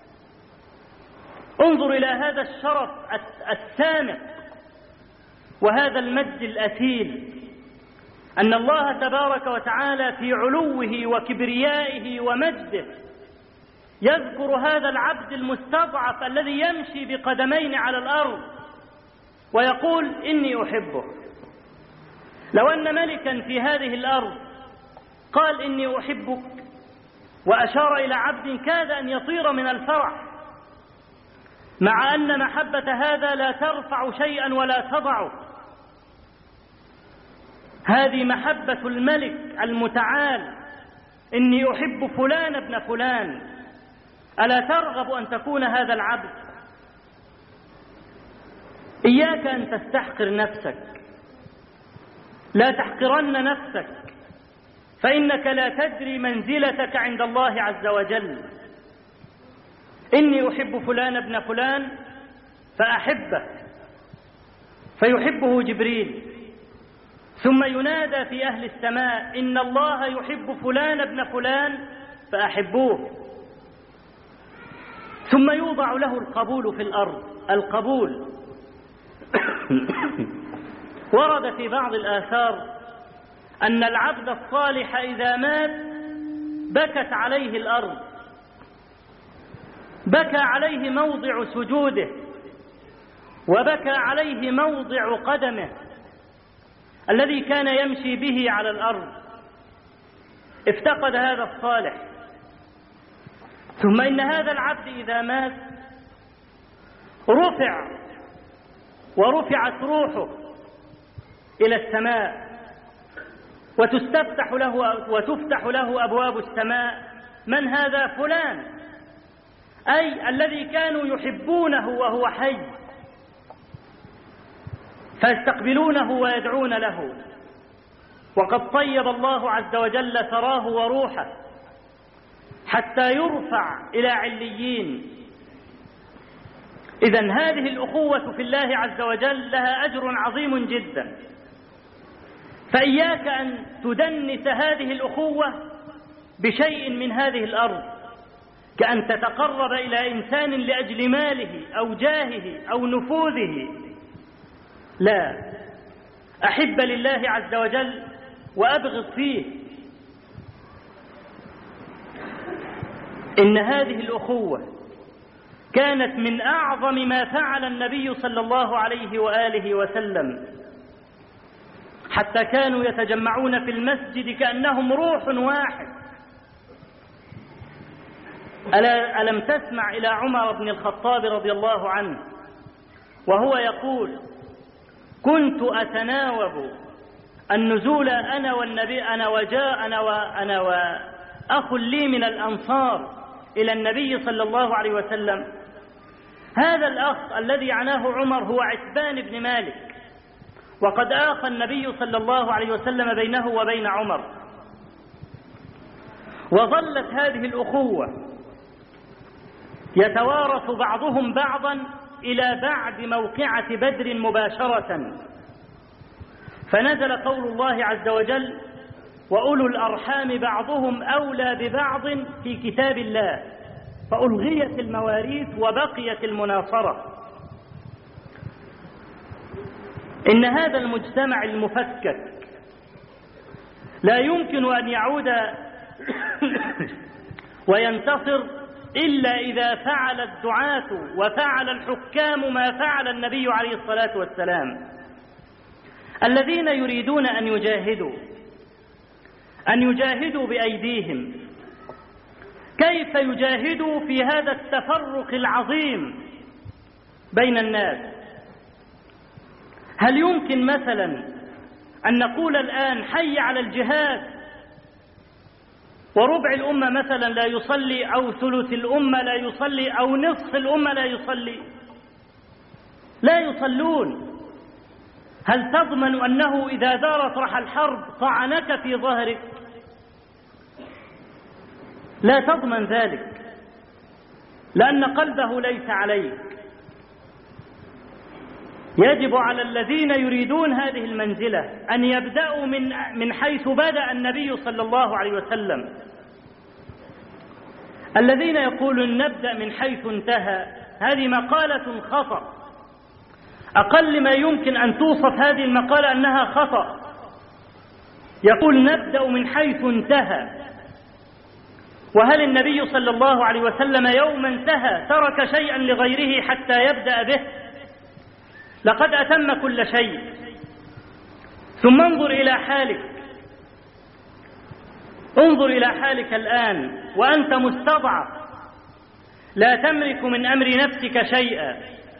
انظر إلى هذا الشرف السامق وهذا المجد الأثيل، أن الله تبارك وتعالى في علوه وكبريائه ومجده يذكر هذا العبد المستضعف الذي يمشي بقدمين على الأرض ويقول إني أحبه. لو أن ملكا في هذه الأرض قال إني أحبك وأشار إلى عبد كاد أن يطير من الفرح، مع أن محبة هذا لا ترفع شيئا ولا تضعه. هذه محبة الملك المتعال، إني أحب فلان ابن فلان. ألا ترغب أن تكون هذا العبد؟ إياك أن تستحقر نفسك، لا تحقرن نفسك، فإنك لا تدري منزلتك عند الله عز وجل. إني أحب فلان ابن فلان فأحبه، فيحبه جبريل، ثم ينادى في أهل السماء إن الله يحب فلان ابن فلان فأحبوه، ثم يوضع له القبول في الأرض. القبول ورد في بعض الآثار أن العبد الصالح إذا مات بكت عليه الأرض، بكى عليه موضع سجوده، وبكى عليه موضع قدمه الذي كان يمشي به على الأرض. افتقد هذا الصالح. ثم إن هذا العبد إذا مات رفع ورفعت روحه إلى السماء، وتستفتح له وتفتح له أبواب السماء. من هذا؟ فلان، أي الذي كانوا يحبونه وهو حي، فيستقبلونه ويدعون له. وقد طيب الله عز وجل ثراه وروحه حتى يرفع إلى عليين. إذن هذه الأخوة في الله عز وجل لها أجر عظيم جدا، فإياك أن تدنس هذه الأخوة بشيء من هذه الأرض، كأن تتقرب إلى إنسان لأجل ماله أو جاهه أو نفوذه. لا، أحب لله عز وجل وأبغض فيه. إن هذه الأخوة كانت من أعظم ما فعل النبي صلى الله عليه وآله وسلم، حتى كانوا يتجمعون في المسجد كأنهم روح واحد. ألم تسمع إلى عمر بن الخطاب رضي الله عنه وهو يقول: كنت أتناوب النزول أنا والنبي أنا وجاء أنا وأنا وأخ لي من الأنصار إلى النبي صلى الله عليه وسلم. هذا الأخ الذي عناه عمر هو عتبان بن مالك، وقد آخى النبي صلى الله عليه وسلم بينه وبين عمر. وظلت هذه الأخوة يتوارث بعضهم بعضا إلى بعد موقعة بدر مباشرة، فنزل قول الله عز وجل: وأولو الأرحام بعضهم أولى ببعض في كتاب الله، فألغيت المواريث وبقيت المناصرة. إن هذا المجتمع المفكك لا يمكن أن يعود وينتصر إلا إذا فعل الدعاة وفعل الحكام ما فعل النبي عليه الصلاة والسلام. الذين يريدون أن يجاهدوا أن يجاهدوا بأيديهم. كيف يجاهدوا في هذا التفرق العظيم بين الناس؟ هل يمكن مثلا أن نقول الآن حي على الجهاد وربع الأمة مثلا لا يصلي، أو ثلث الأمة لا يصلي، أو نصف الأمة لا يصلي؟ لا يصلون. هل تضمن أنه إذا دارت رح الحرب طعنك في ظهرك؟ لا تضمن ذلك، لأن قلبه ليس عليك. يجب على الذين يريدون هذه المنزلة أن يبدأوا من من حيث بدأ النبي صلى الله عليه وسلم. الذين يقولون نبدأ من حيث انتهى، هذه مقالة خطأ. أقل ما يمكن أن توصف هذه المقالة أنها خطأ. يقول نبدأ من حيث انتهى، وهل النبي صلى الله عليه وسلم يوم انتهى ترك شيئا لغيره حتى يبدأ به؟ لقد أتم كل شيء. ثم انظر إلى حالك، انظر إلى حالك الآن وأنت مستضعف لا تملك من أمر نفسك شيئا،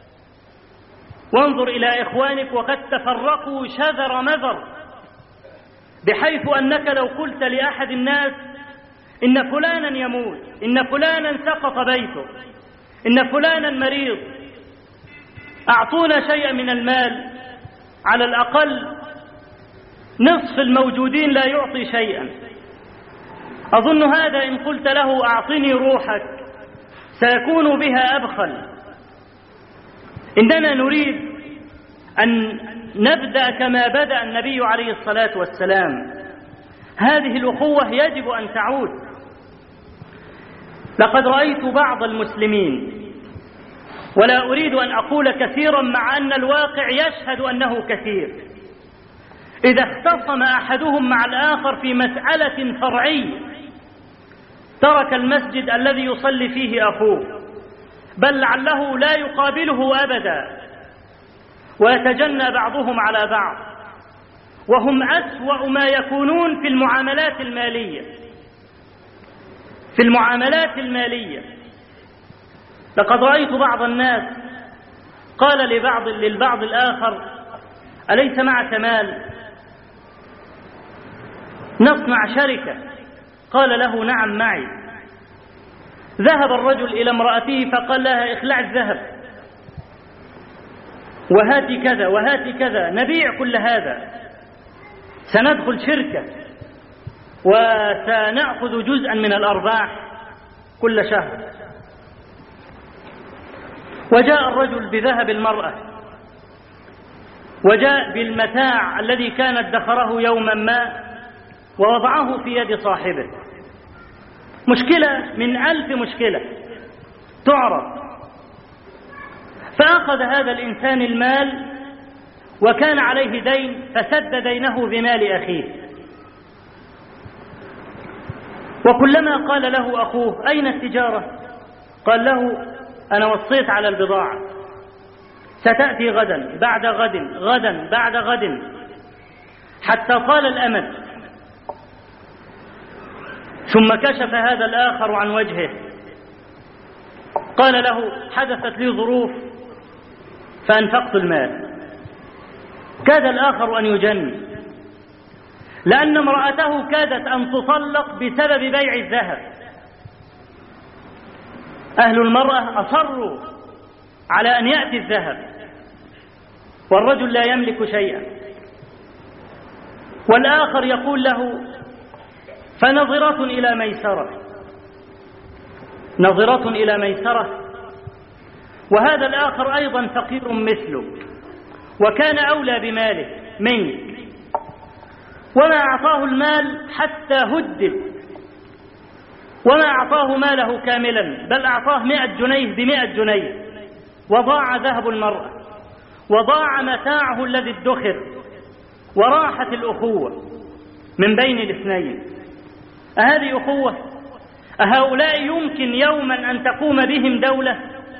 وانظر إلى إخوانك وقد تفرقوا شذر مذر، بحيث أنك لو قلت لأحد الناس إن فلانا يموت، إن فلانا سقط بيته، إن فلانا مريض، أعطونا شيئا من المال، على الأقل نصف الموجودين لا يعطي شيئا. أظن هذا إن قلت له أعطني روحك سيكون بها أبخل. إننا نريد أن نبدأ كما بدأ النبي عليه الصلاة والسلام. هذه الأخوة يجب أن تعود. لقد رأيت بعض المسلمين، ولا أريد أن أقول كثيرا مع أن الواقع يشهد أنه كثير، إذا اختصم أحدهم مع الآخر في مسألة فرعية ترك المسجد الذي يصلي فيه أخوه، بل لعله لا يقابله أبدا، ويتجنى بعضهم على بعض، وهم أسوأ ما يكونون في المعاملات المالية. في المعاملات المالية لقد رأيت بعض الناس قال لبعض للبعض الآخر أليس معك مال نصنع شركة؟ قال له نعم معي. ذهب الرجل إلى امرأته فقال لها اخلع الذهب وهاتي كذا وهاتي كذا، نبيع كل هذا، سندخل شركة وسنأخذ جزءا من الأرباح كل شهر. وجاء الرجل بذهب المرأة، وجاء بالمتاع الذي كان ادخره يوما ما ووضعه في يد صاحبه. مشكلة من ألف مشكلة تعرض. فأخذ هذا الإنسان المال وكان عليه دين فسد دينه بمال أخيه. وكلما قال له أخوه أين التجارة؟ قال له أنا وصيت على البضاعة ستأتي غدا بعد غد غدا بعد غد، حتى طال الأمد. ثم كشف هذا الآخر عن وجهه قال له حدثت لي ظروف فأنفقت المال. كاد الآخر أن يجن، لأن امرأته كادت أن تطلق بسبب بيع الذهب. أهل المرأة أصروا على أن يأتي الذهب والرجل لا يملك شيئا. والآخر يقول له فنظرة إلى ميسرة، نظرة إلى ميسرة. وهذا الآخر أيضا فقير مثله وكان أولى بماله منك، وما أعطاه المال حتى هدد، وما أعطاه ماله كاملا، بل أعطاه مئة جنيه بمئة جنيه، وضاع ذهب المرأة وضاع متاعه الذي ادخر، وراحت الأخوة من بين الاثنين. أهذه أخوة؟ أهؤلاء يمكن يوما أن تقوم بهم دولة؟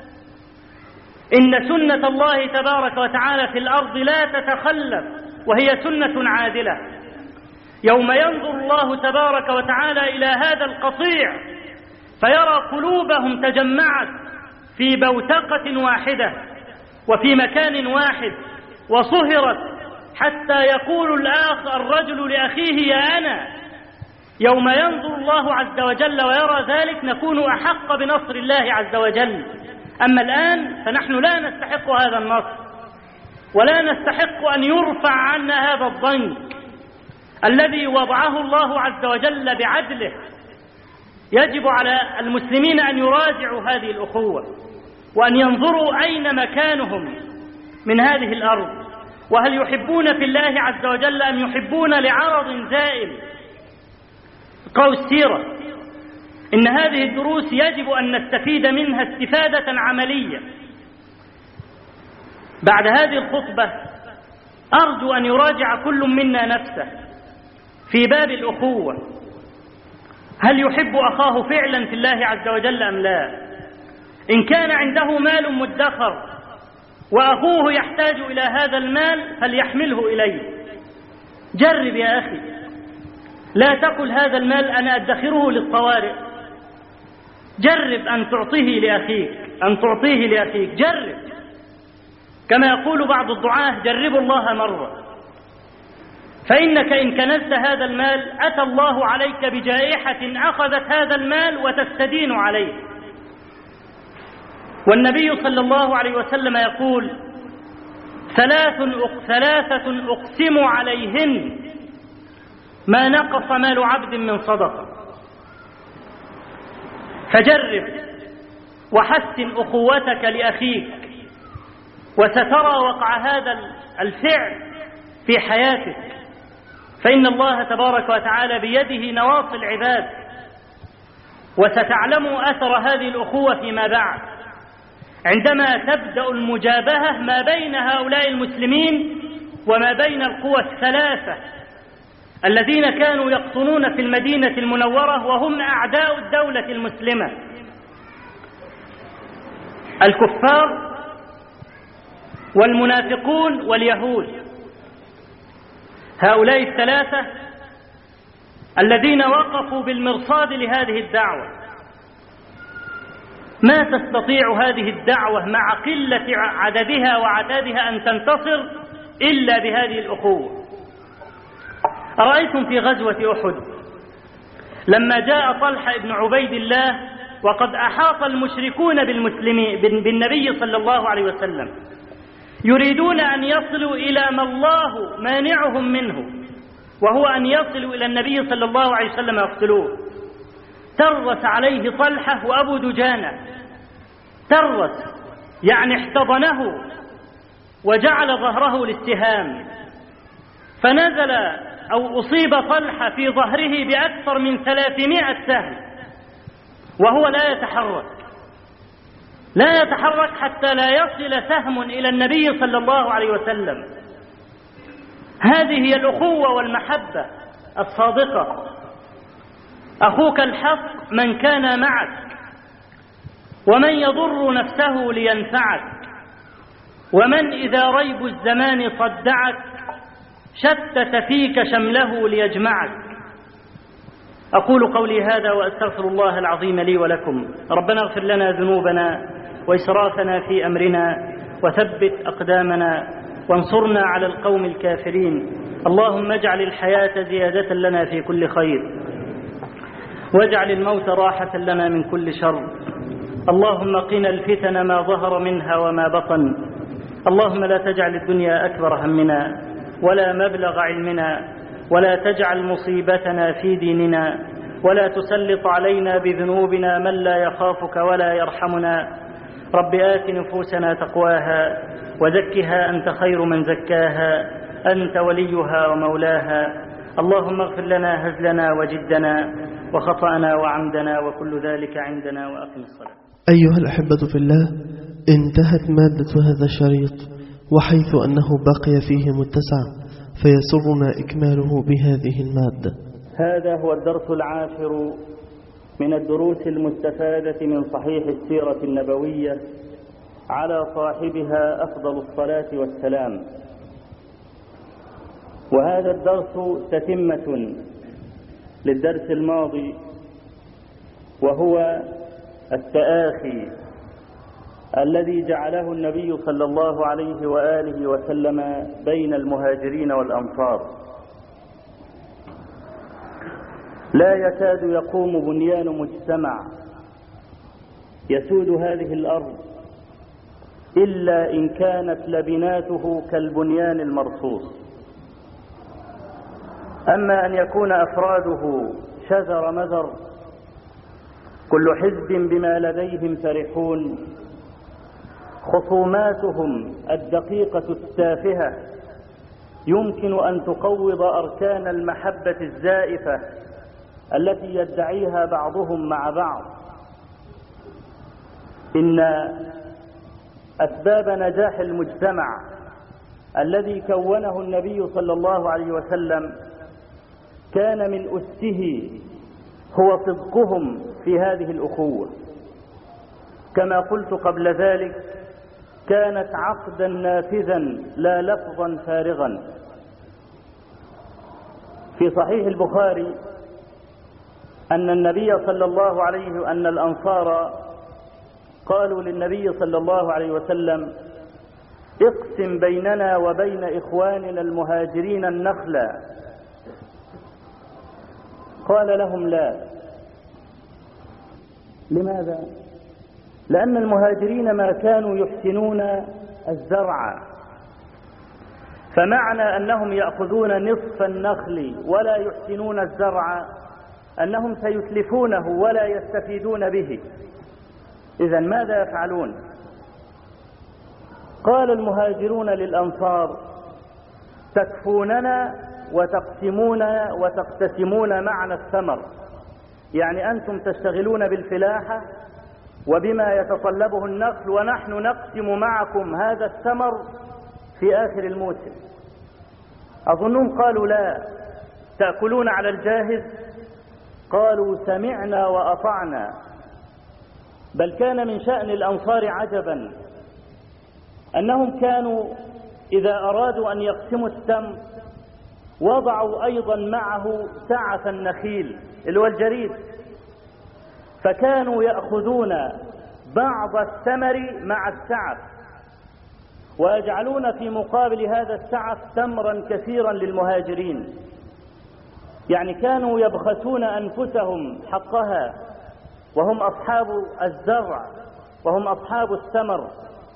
إن سنة الله تبارك وتعالى في الأرض لا تتخلف، وهي سنة عادلة. يوم ينظر الله تبارك وتعالى إلى هذا القطيع فيرى قلوبهم تجمعت في بوتقة واحدة وفي مكان واحد وصهرت، حتى يقول الآخر الرجل لأخيه يا أنا. يوم ينظر الله عز وجل ويرى ذلك نكون أحق بنصر الله عز وجل. أما الآن فنحن لا نستحق هذا النصر، ولا نستحق أن يرفع عنا هذا الضنك الذي وضعه الله عز وجل بعدله. يجب على المسلمين أن يراجعوا هذه الأخوة وأن ينظروا أين مكانهم من هذه الأرض؟ وهل يحبون في الله عز وجل أم يحبون لعرض زائل؟ اقرأوا السيرة. إن هذه الدروس يجب أن نستفيد منها استفادة عملية. بعد هذه الخطبة أرجو أن يراجع كل منا نفسه في باب الأخوة، هل يحب أخاه فعلا في الله عز وجل أم لا؟ إن كان عنده مال مدخر وأخوه يحتاج إلى هذا المال فليحمله إليه. جرب يا أخي، لا تقل هذا المال أنا أدخره للطوارئ. جرب أن تعطيه لأخيك، أن تعطيه لأخيك. جرب، كما يقول بعض الدعاة: جربوا الله مرة، فإنك إن كنزت هذا المال أتى الله عليك بجائحة أخذت هذا المال وتستدين عليه. والنبي صلى الله عليه وسلم يقول: ثلاث ثلاثة أقسم عليهن ما نقص مال عبد من صدقة. فجرب وحسن أخوتك لأخيك، وسترى وقع هذا الفعل في حياتك، فإن الله تبارك وتعالى بيده نواصي العباد، وستعلم أثر هذه الأخوة فيما بعد عندما تبدأ المجابهة ما بين هؤلاء المسلمين وما بين القوى الثلاثة الذين كانوا يقطنون في المدينة المنورة وهم أعداء الدولة المسلمة: الكفار والمنافقون واليهود. هؤلاء الثلاثة الذين وقفوا بالمرصاد لهذه الدعوة. ما تستطيع هذه الدعوة مع قلة عددها وعتادها أن تنتصر إلا بهذه الأخوة. أرأيتم في غزوة أحد لما جاء طلحة بن عبيد الله وقد أحاط المشركون بالمسلمين بالنبي صلى الله عليه وسلم، يريدون أن يصلوا إلى ما الله مانعهم منه، وهو أن يصلوا إلى النبي صلى الله عليه وسلم يقتلوه. ترس عليه طلحة وأبو دجانة، ترس يعني احتضنه وجعل ظهره للسهام، فنزل أو أصيب طلحة في ظهره بأكثر من ثلاثمائة سهم وهو لا يتحرك، لا يتحرك حتى لا يصل سهم إلى النبي صلى الله عليه وسلم. هذه هي الأخوة والمحبة الصادقة. أخوك الحق من كان معك ومن يضر نفسه لينفعك، ومن إذا ريب الزمان صدعك شتت فيك شمله ليجمعك. أقول قولي هذا وأستغفر الله العظيم لي ولكم. ربنا اغفر لنا ذنوبنا وإسرافنا في أمرنا وثبت أقدامنا وانصرنا على القوم الكافرين. اللهم اجعل الحياة زيادة لنا في كل خير، واجعل الموت راحة لنا من كل شر. اللهم قنا الفتن ما ظهر منها وما بطن. اللهم لا تجعل الدنيا أكبر همنا ولا مبلغ علمنا، ولا تجعل مصيبتنا في ديننا، ولا تسلط علينا بذنوبنا من لا يخافك ولا يرحمنا. رب آت نفوسنا تقواها وزكها أنت خير من زكاها، أنت وليها ومولاها. اللهم اغفر لنا هزلنا وجدنا وخطأنا وعمدنا وكل ذلك عندنا، وأقم الصلاة. أيها الأحبة في الله، انتهت مادة هذا الشريط، وحيث أنه بقي فيه متسع فيسرنا إكماله بهذه المادة. هذا هو الدرس العاشر من الدروس المستفادة من صحيح السيرة النبوية، على صاحبها أفضل الصلاة والسلام. وهذا الدرس تتمة للدرس الماضي، وهو التآخي الذي جعله النبي صلى الله عليه وآله وسلم بين المهاجرين والأنصار. لا يكاد يقوم بنيان مجتمع يسود هذه الأرض إلا إن كانت لبناته كالبنيان المرصوص. أما أن يكون أفراده شذر مذر كل حزب بما لديهم فرحون، خصوماتهم الدقيقة التافهة يمكن أن تقوض أركان المحبة الزائفة التي يدعيها بعضهم مع بعض. إن أسباب نجاح المجتمع الذي كونه النبي صلى الله عليه وسلم كان من أسه هو صدقهم في هذه الأخوة. كما قلت قبل ذلك، كانت عقدا نافذا لا لفظا فارغا. في صحيح البخاري أن النبي صلى الله عليه أن الأنصار قالوا للنبي صلى الله عليه وسلم: اقسم بيننا وبين إخواننا المهاجرين النخل. قال لهم: لا. لماذا؟ لأن المهاجرين ما كانوا يحسنون الزرع، فمعنى أنهم يأخذون نصف النخل ولا يحسنون الزرع أنهم سيتلفونه ولا يستفيدون به. إذن ماذا يفعلون؟ قال المهاجرون للأنصار: تكفوننا وتقسمون وتقتسمون معنا الثمر، يعني أنتم تشتغلون بالفلاحة وبما يتطلبه النخل، ونحن نقسم معكم هذا الثمر في آخر الموسم. أظنهم قالوا: لا. تأكلون على الجاهز؟ قالوا: سمعنا وأطعنا. بل كان من شأن الأنصار عجبا أنهم كانوا إذا أرادوا أن يقسموا التمر وضعوا أيضا معه سعف النخيل اللي هو الجريد، فكانوا يأخذون بعض الثمر مع السعف ويجعلون في مقابل هذا السعف تمرا كثيرا للمهاجرين. يعني كانوا يبخسون أنفسهم حقها وهم أصحاب الزرع وهم أصحاب الثمر.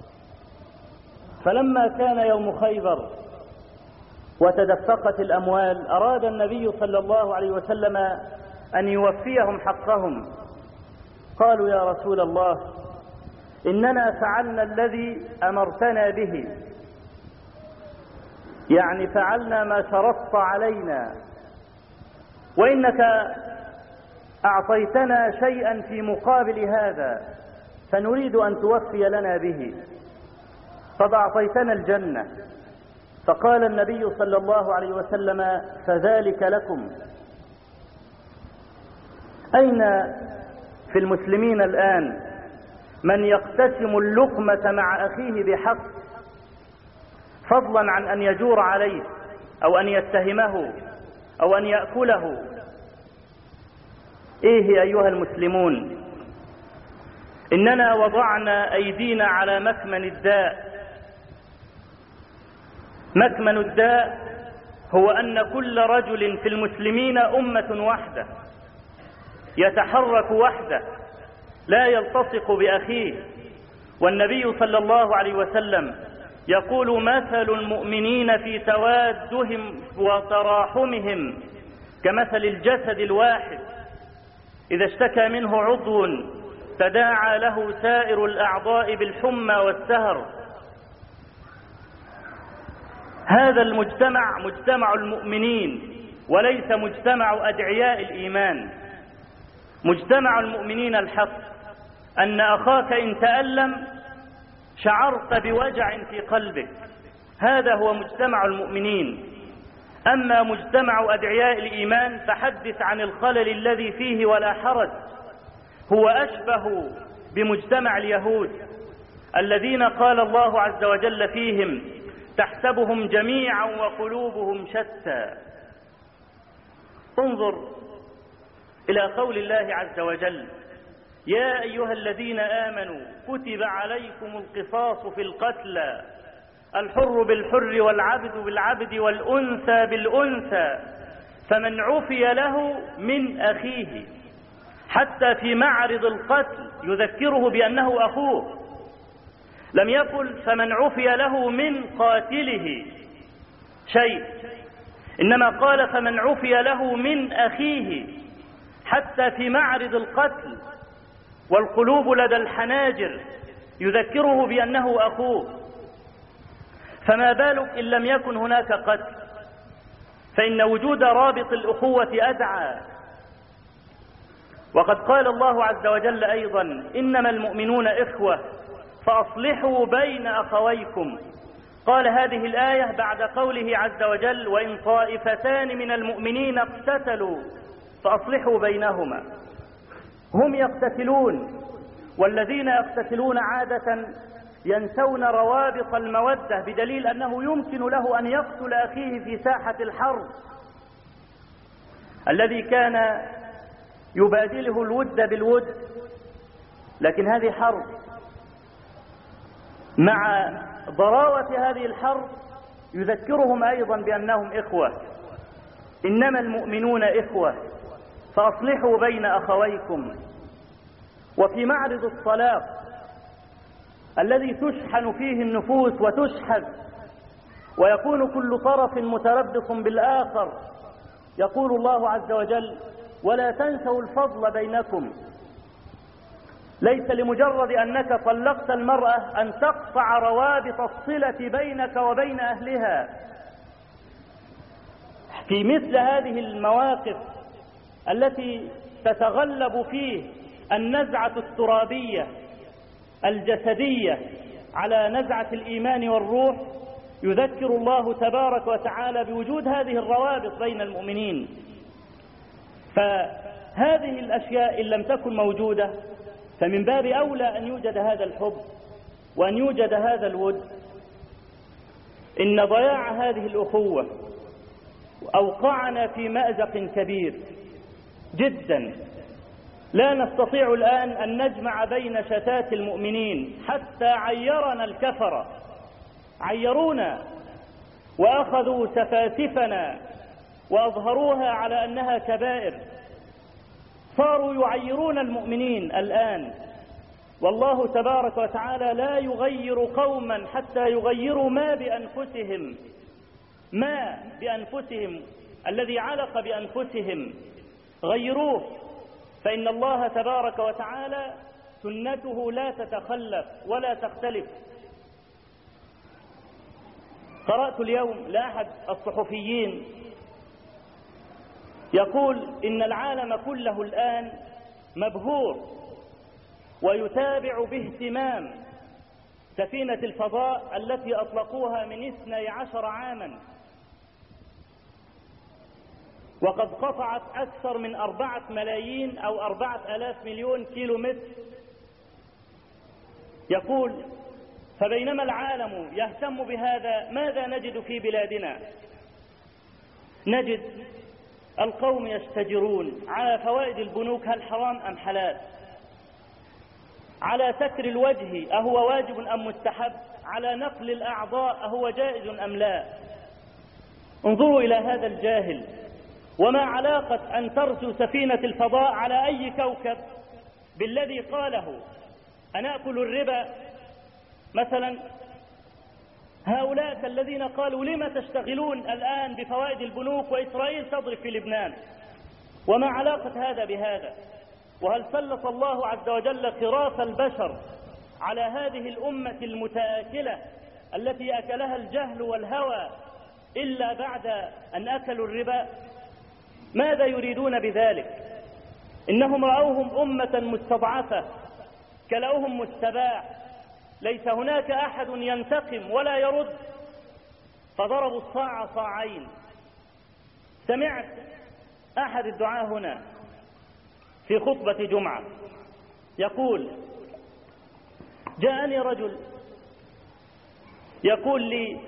فلما كان يوم خيبر وتدفقت الأموال أراد النبي صلى الله عليه وسلم أن يوفيهم حقهم. قالوا: يا رسول الله، إننا فعلنا الذي أمرتنا به، يعني فعلنا ما شرطت علينا، وإنك أعطيتنا شيئا في مقابل هذا فنريد أن توفي لنا به، قد أعطيتنا الجنة. فقال النبي صلى الله عليه وسلم: فذلك لكم. أين في المسلمين الآن من يقتسم اللقمة مع أخيه بحق، فضلا عن أن يجور عليه أو أن يتهمه أو أن يأكله؟ إيه أيها المسلمون، إننا وضعنا أيدينا على مكمن الداء. مكمن الداء هو أن كل رجل في المسلمين أمة واحدة يتحرك وحده لا يلتصق بأخيه. والنبي صلى الله عليه وسلم يقول: مثل المؤمنين في توادهم وتراحمهم كمثل الجسد الواحد إذا اشتكى منه عضو تداعى له سائر الأعضاء بالحمى والسهر. هذا المجتمع مجتمع المؤمنين وليس مجتمع أدعياء الإيمان. مجتمع المؤمنين الحق أن أخاك إن تألم شعرت بوجع في قلبك، هذا هو مجتمع المؤمنين. أما مجتمع أدعياء الإيمان فحدث عن الخلل الذي فيه ولا حرج. هو أشبه بمجتمع اليهود الذين قال الله عز وجل فيهم: تحسبهم جميعا وقلوبهم شتى. انظر إلى قول الله عز وجل: يا أيها الذين آمنوا كتب عليكم القصاص في القتلى، الحر بالحر والعبد بالعبد والأنثى بالأنثى، فمن عفي له من أخيه. حتى في معرض القتل يذكره بأنه أخوه، لم يقل فمن عفي له من قاتله شيء، إنما قال فمن عفي له من أخيه. حتى في معرض القتل والقلوب لدى الحناجر يذكره بأنه أخوه، فما بالك إن لم يكن هناك قتل؟ فإن وجود رابط الأخوة أدعى. وقد قال الله عز وجل أيضا: إنما المؤمنون إخوة فأصلحوا بين أخويكم. قال هذه الآية بعد قوله عز وجل: وإن طائفتان من المؤمنين اقتتلوا فأصلحوا بينهما. هم يقتتلون، والذين يقتتلون عادة ينسون روابط المودة، بدليل أنه يمكن له أن يقتل أخيه في ساحة الحرب الذي كان يبادله الود بالود، لكن هذه حرب. مع ضراوة هذه الحرب يذكرهم أيضا بأنهم إخوة. إنما المؤمنون إخوة فأصلحوا بين أخويكم. وفي معرض الصلاة الذي تشحن فيه النفوس وتشحذ ويكون كل طرف متربص بالآخر، يقول الله عز وجل: ولا تنسوا الفضل بينكم. ليس لمجرد أنك طلقت المرأة أن تقطع روابط الصلة بينك وبين أهلها. في مثل هذه المواقف التي تتغلب فيه النزعة الترابية الجسدية على نزعة الإيمان والروح، يذكر الله تبارك وتعالى بوجود هذه الروابط بين المؤمنين. فهذه الأشياء إن لم تكن موجودة فمن باب أولى أن يوجد هذا الحب وأن يوجد هذا الود. إن ضياع هذه الأخوة أوقعنا في مأزق كبير جدا. لا نستطيع الآن أن نجمع بين شتات المؤمنين، حتى عيرنا الكفرة، عيرونا وأخذوا سفاسفنا وأظهروها على أنها كبائر. صاروا يعيرون المؤمنين الآن، والله تبارك وتعالى لا يغير قوما حتى يغيروا ما بأنفسهم، ما بأنفسهم الذي علق بأنفسهم غيروه، فإن الله تبارك وتعالى سنته لا تتخلف ولا تختلف. قرأت اليوم لأحد الصحفيين يقول إن العالم كله الآن مبهور ويتابع باهتمام سفينة الفضاء التي أطلقوها من اثني عشر عاما، وقد قطعت أكثر من أربعة ملايين أو أربعة آلاف مليون كيلو متر. يقول: فبينما العالم يهتم بهذا، ماذا نجد في بلادنا؟ نجد القوم يشتجرون على فوائد البنوك، هل حرام أم حلال؟ على ستر الوجه أهو واجب أم مستحب؟ على نقل الأعضاء أهو جائز أم لا؟ انظروا إلى هذا الجاهل. وما علاقة أن ترسو سفينة الفضاء على أي كوكب بالذي قاله أنأكل الربا مثلا؟ هؤلاء الذين قالوا لما تشتغلون الآن بفوائد البنوك وإسرائيل تضرب في لبنان؟ وما علاقة هذا بهذا؟ وهل سلط الله عز وجل خراف البشر على هذه الأمة المتآكلة التي أكلها الجهل والهوى إلا بعد أن أكلوا الربا؟ ماذا يريدون بذلك؟ إنهم رأوهم أمة مستضعفة، كلأهم مستباح، ليس هناك أحد ينتقم ولا يرد، فضربوا الصاع صاعين. سمعت أحد الدعاة هنا في خطبة جمعة يقول: جاءني رجل يقول لي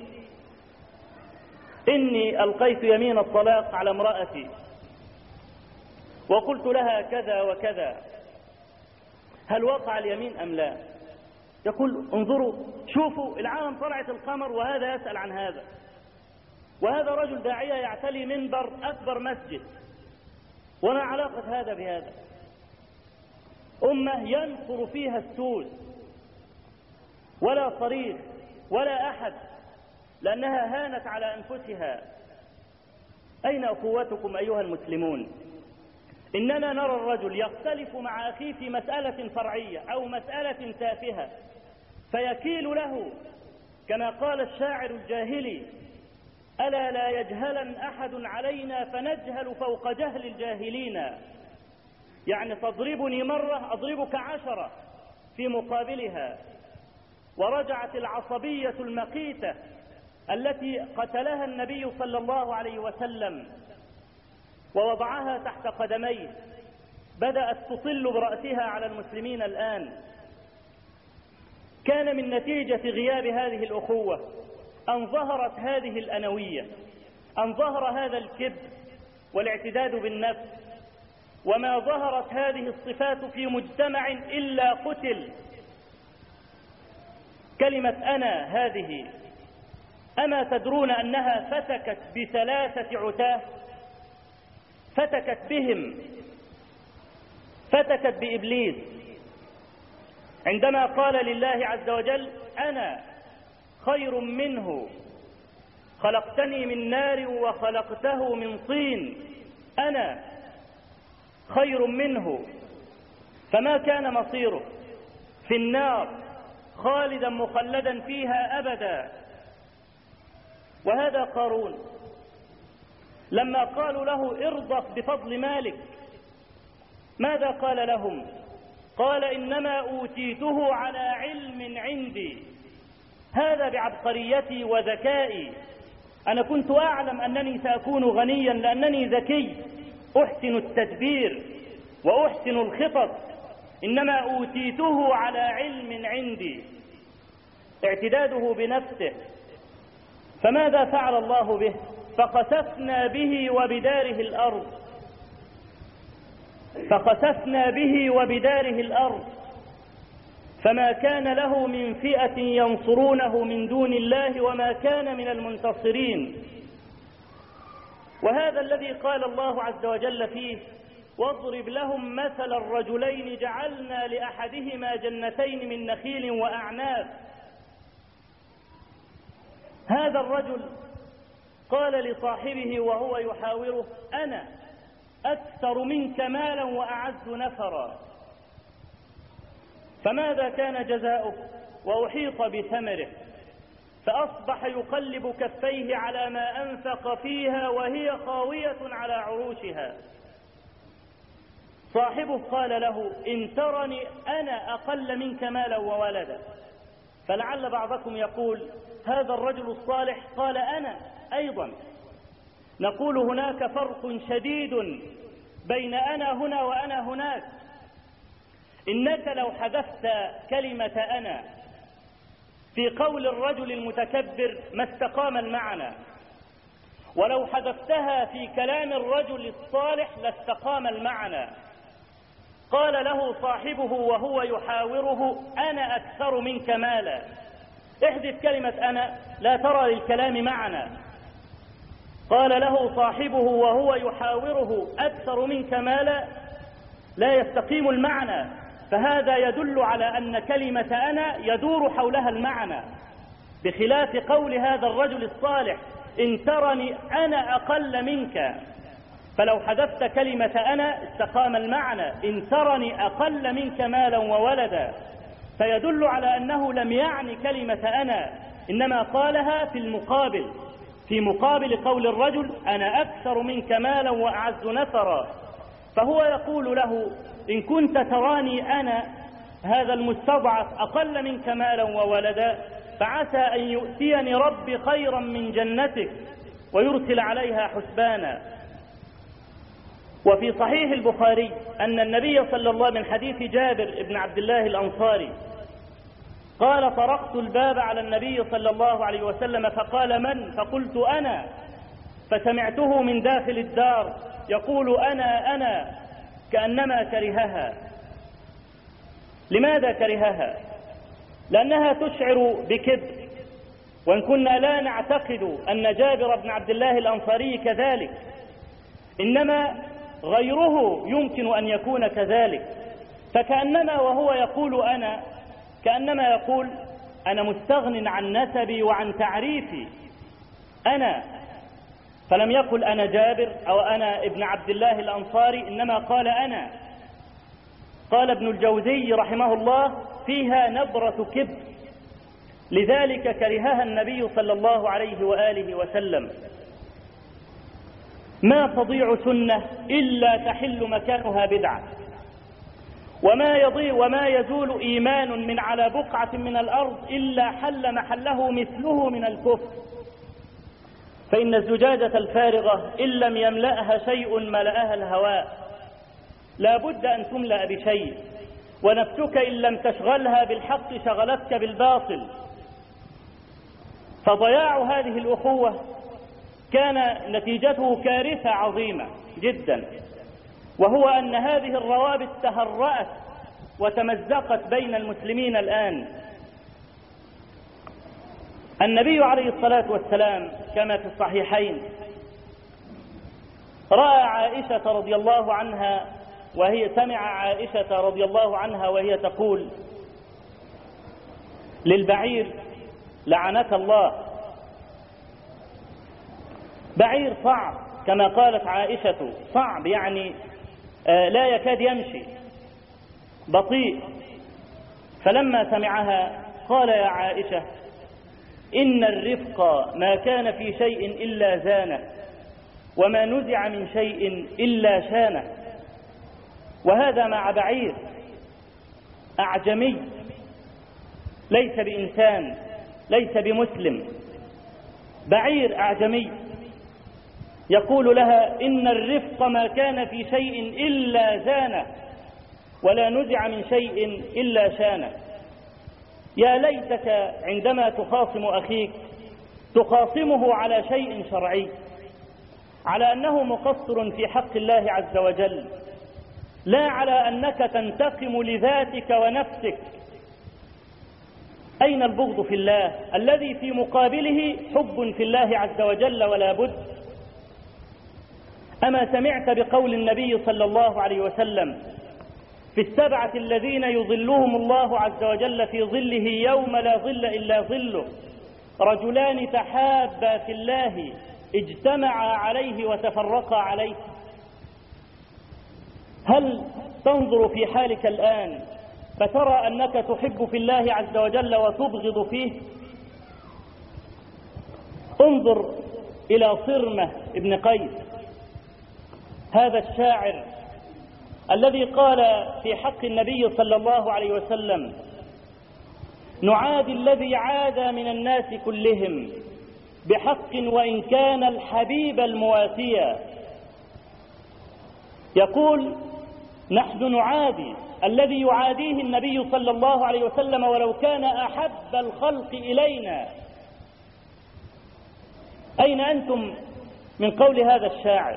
إني ألقيت يمين الطلاق على امرأتي وقلت لها كذا وكذا، هل وقع اليمين أم لا؟ يقول: انظروا، شوفوا، العالم طلعت القمر وهذا يسأل عن هذا، وهذا رجل داعية يعتلي منبر أكبر مسجد، وما علاقة هذا بهذا؟ أمة ينفر فيها السود ولا صريخ ولا أحد، لأنها هانت على أنفسها. أين أخوتكم أيها المسلمون؟ إننا نرى الرجل يختلف مع أخيه في مسألة فرعية أو مسألة تافهة، فيكيل له كما قال الشاعر الجاهلي: ألا لا يجهلن أحد علينا فنجهل فوق جهل الجاهلين. يعني تضربني مرة أضربك عشرة في مقابلها. ورجعت العصبية المقيتة التي قتلها النبي صلى الله عليه وسلم ووضعها تحت قدميه بدأت تطل برأسها على المسلمين الآن. كان من نتيجة غياب هذه الأخوة أن ظهرت هذه الأنوية، أن ظهر هذا الكبر والاعتداد بالنفس، وما ظهرت هذه الصفات في مجتمع إلا قتل. كلمة أنا هذه، أما تدرون أنها فتكت بثلاثة عتاه؟ فتكت بهم، فتكت بإبليس عندما قال لله عز وجل: أنا خير منه خلقتني من نار وخلقته من طين، أنا خير منه. فما كان مصيره؟ في النار خالدا مخلدا فيها أبدا. وهذا قارون لما قالوا له: ارضف بفضل مالك، ماذا قال لهم؟ قال: إنما أوتيته على علم عندي. هذا بعبقريتي وذكائي، أنا كنت أعلم أنني سأكون غنيا لأنني ذكي، أحسن التدبير وأحسن الخطط، إنما أوتيته على علم عندي. اعتداده بنفسه. فماذا فعل الله به؟ فخسفنا به وبداره الأرض، فخسفنا به وبداره الأرض، فما كان له من فئة ينصرونه من دون الله وما كان من المنتصرين. وهذا الذي قال الله عز وجل فيه: واضرب لهم مثل الرجلين جعلنا لأحدهما جنتين من نخيل وأعناب. هذا الرجل قال لصاحبه وهو يحاوره: أنا أكثر منك مالا وأعز نفرا. فماذا كان جزاؤه؟ وأحيط بثمره، فأصبح يقلب كفيه على ما أنفق فيها وهي خاوية على عروشها. صاحبه قال له: إن ترني أنا أقل منك مالا وولدا. فلعل بعضكم يقول: هذا الرجل الصالح قال أنا أيضا. نقول هناك فرق شديد بين أنا هنا وأنا هناك. إنك لو حذفت كلمة أنا في قول الرجل المتكبر ما استقام المعنى، ولو حذفتها في كلام الرجل الصالح لاستقام المعنى. قال له صاحبه وهو يحاوره: أنا أكثر منك مالا. احذف كلمة أنا لا ترى للكلام معنى. قال له صاحبه وهو يحاوره: أكثر منك مالا، لا يستقيم المعنى. فهذا يدل على أن كلمة أنا يدور حولها المعنى، بخلاف قول هذا الرجل الصالح: إن ترني أنا أقل منك. فلو حذفت كلمة أنا استقام المعنى: إن ترني أقل منك مالا وولدا. فيدل على أنه لم يعني كلمة أنا، إنما قالها في المقابل، في مقابل قول الرجل: أنا أكثر منك مالا وأعز نفرا. فهو يقول له: إن كنت تراني أنا هذا المستضعف أقل منك مالا وولدا، فعسى أن يؤتيني ربي خيرا من جنتك ويرسل عليها حسبانا. وفي صحيح البخاري أن النبي صلى الله عليه وسلم من حديث جابر بن عبد الله الأنصاري قال: طرقت الباب على النبي صلى الله عليه وسلم فقال: من؟ فقلت: أنا. فسمعته من داخل الدار يقول: أنا أنا، كأنما كرهها. لماذا كرهها؟ لأنها تشعر بكبر، وإن كنا لا نعتقد أن جابر بن عبد الله الأنصاري كذلك، إنما غيره يمكن أن يكون كذلك. فكأنما وهو يقول أنا، كأنما يقول: أنا مستغن عن نسبي وعن تعريفي، أنا. فلم يقل أنا جابر أو أنا ابن عبد الله الأنصاري، إنما قال أنا. قال ابن الجوزي رحمه الله: فيها نبرة كبر لذلك كرهها النبي صلى الله عليه وآله وسلم. ما تضيع سنة إلا تحل مكانها بدعة، وما يضيع وما يزول إيمان من على بقعة من الأرض إلا حل محله مثله من الكفر. فإن الزجاجة الفارغة إن لم يملأها شيء ملأها الهواء، لا بد أن تملأ بشيء، ونفسك إن لم تشغلها بالحق شغلتك بالباطل. فضياع هذه الأخوة كان نتيجته كارثة عظيمة جدا، وهو أن هذه الروابط تهرأت وتمزقت بين المسلمين الآن. النبي عليه الصلاة والسلام كما في الصحيحين رأى عائشة رضي الله عنها، وهي سمع عائشة رضي الله عنها وهي تقول للبعير: لعنك الله. بعير صعب كما قالت عائشة، صعب يعني آه لا يكاد يمشي، بطيء. فلما سمعها قال: يا عائشة، إن الرفق ما كان في شيء إلا زانه، وما نزع من شيء إلا شانه. وهذا مع بعير أعجمي، ليس بإنسان، ليس بمسلم، بعير أعجمي يقول لها: إن الرفق ما كان في شيء إلا زانه، ولا نزع من شيء إلا شانه. يا ليتك عندما تخاصم أخيك تخاصمه على شيء شرعي، على أنه مقصر في حق الله عز وجل، لا على أنك تنتقم لذاتك ونفسك. أين البغض في الله الذي في مقابله حب في الله عز وجل ولا بد؟ أما سمعت بقول النبي صلى الله عليه وسلم في السبعة الذين يظلهم الله عز وجل في ظله يوم لا ظل إلا ظله: رجلان تحابا في الله اجتمعا عليه وتفرقا عليه. هل تنظر في حالك الآن فترى أنك تحب في الله عز وجل وتبغض فيه؟ انظر إلى صرمة ابن قيس، هذا الشاعر الذي قال في حق النبي صلى الله عليه وسلم: نعادي الذي عاد من الناس كلهم بحق وإن كان الحبيب المواسيا. يقول: نحن نعادي الذي يعاديه النبي صلى الله عليه وسلم ولو كان أحب الخلق إلينا. أين أنتم من قول هذا الشاعر؟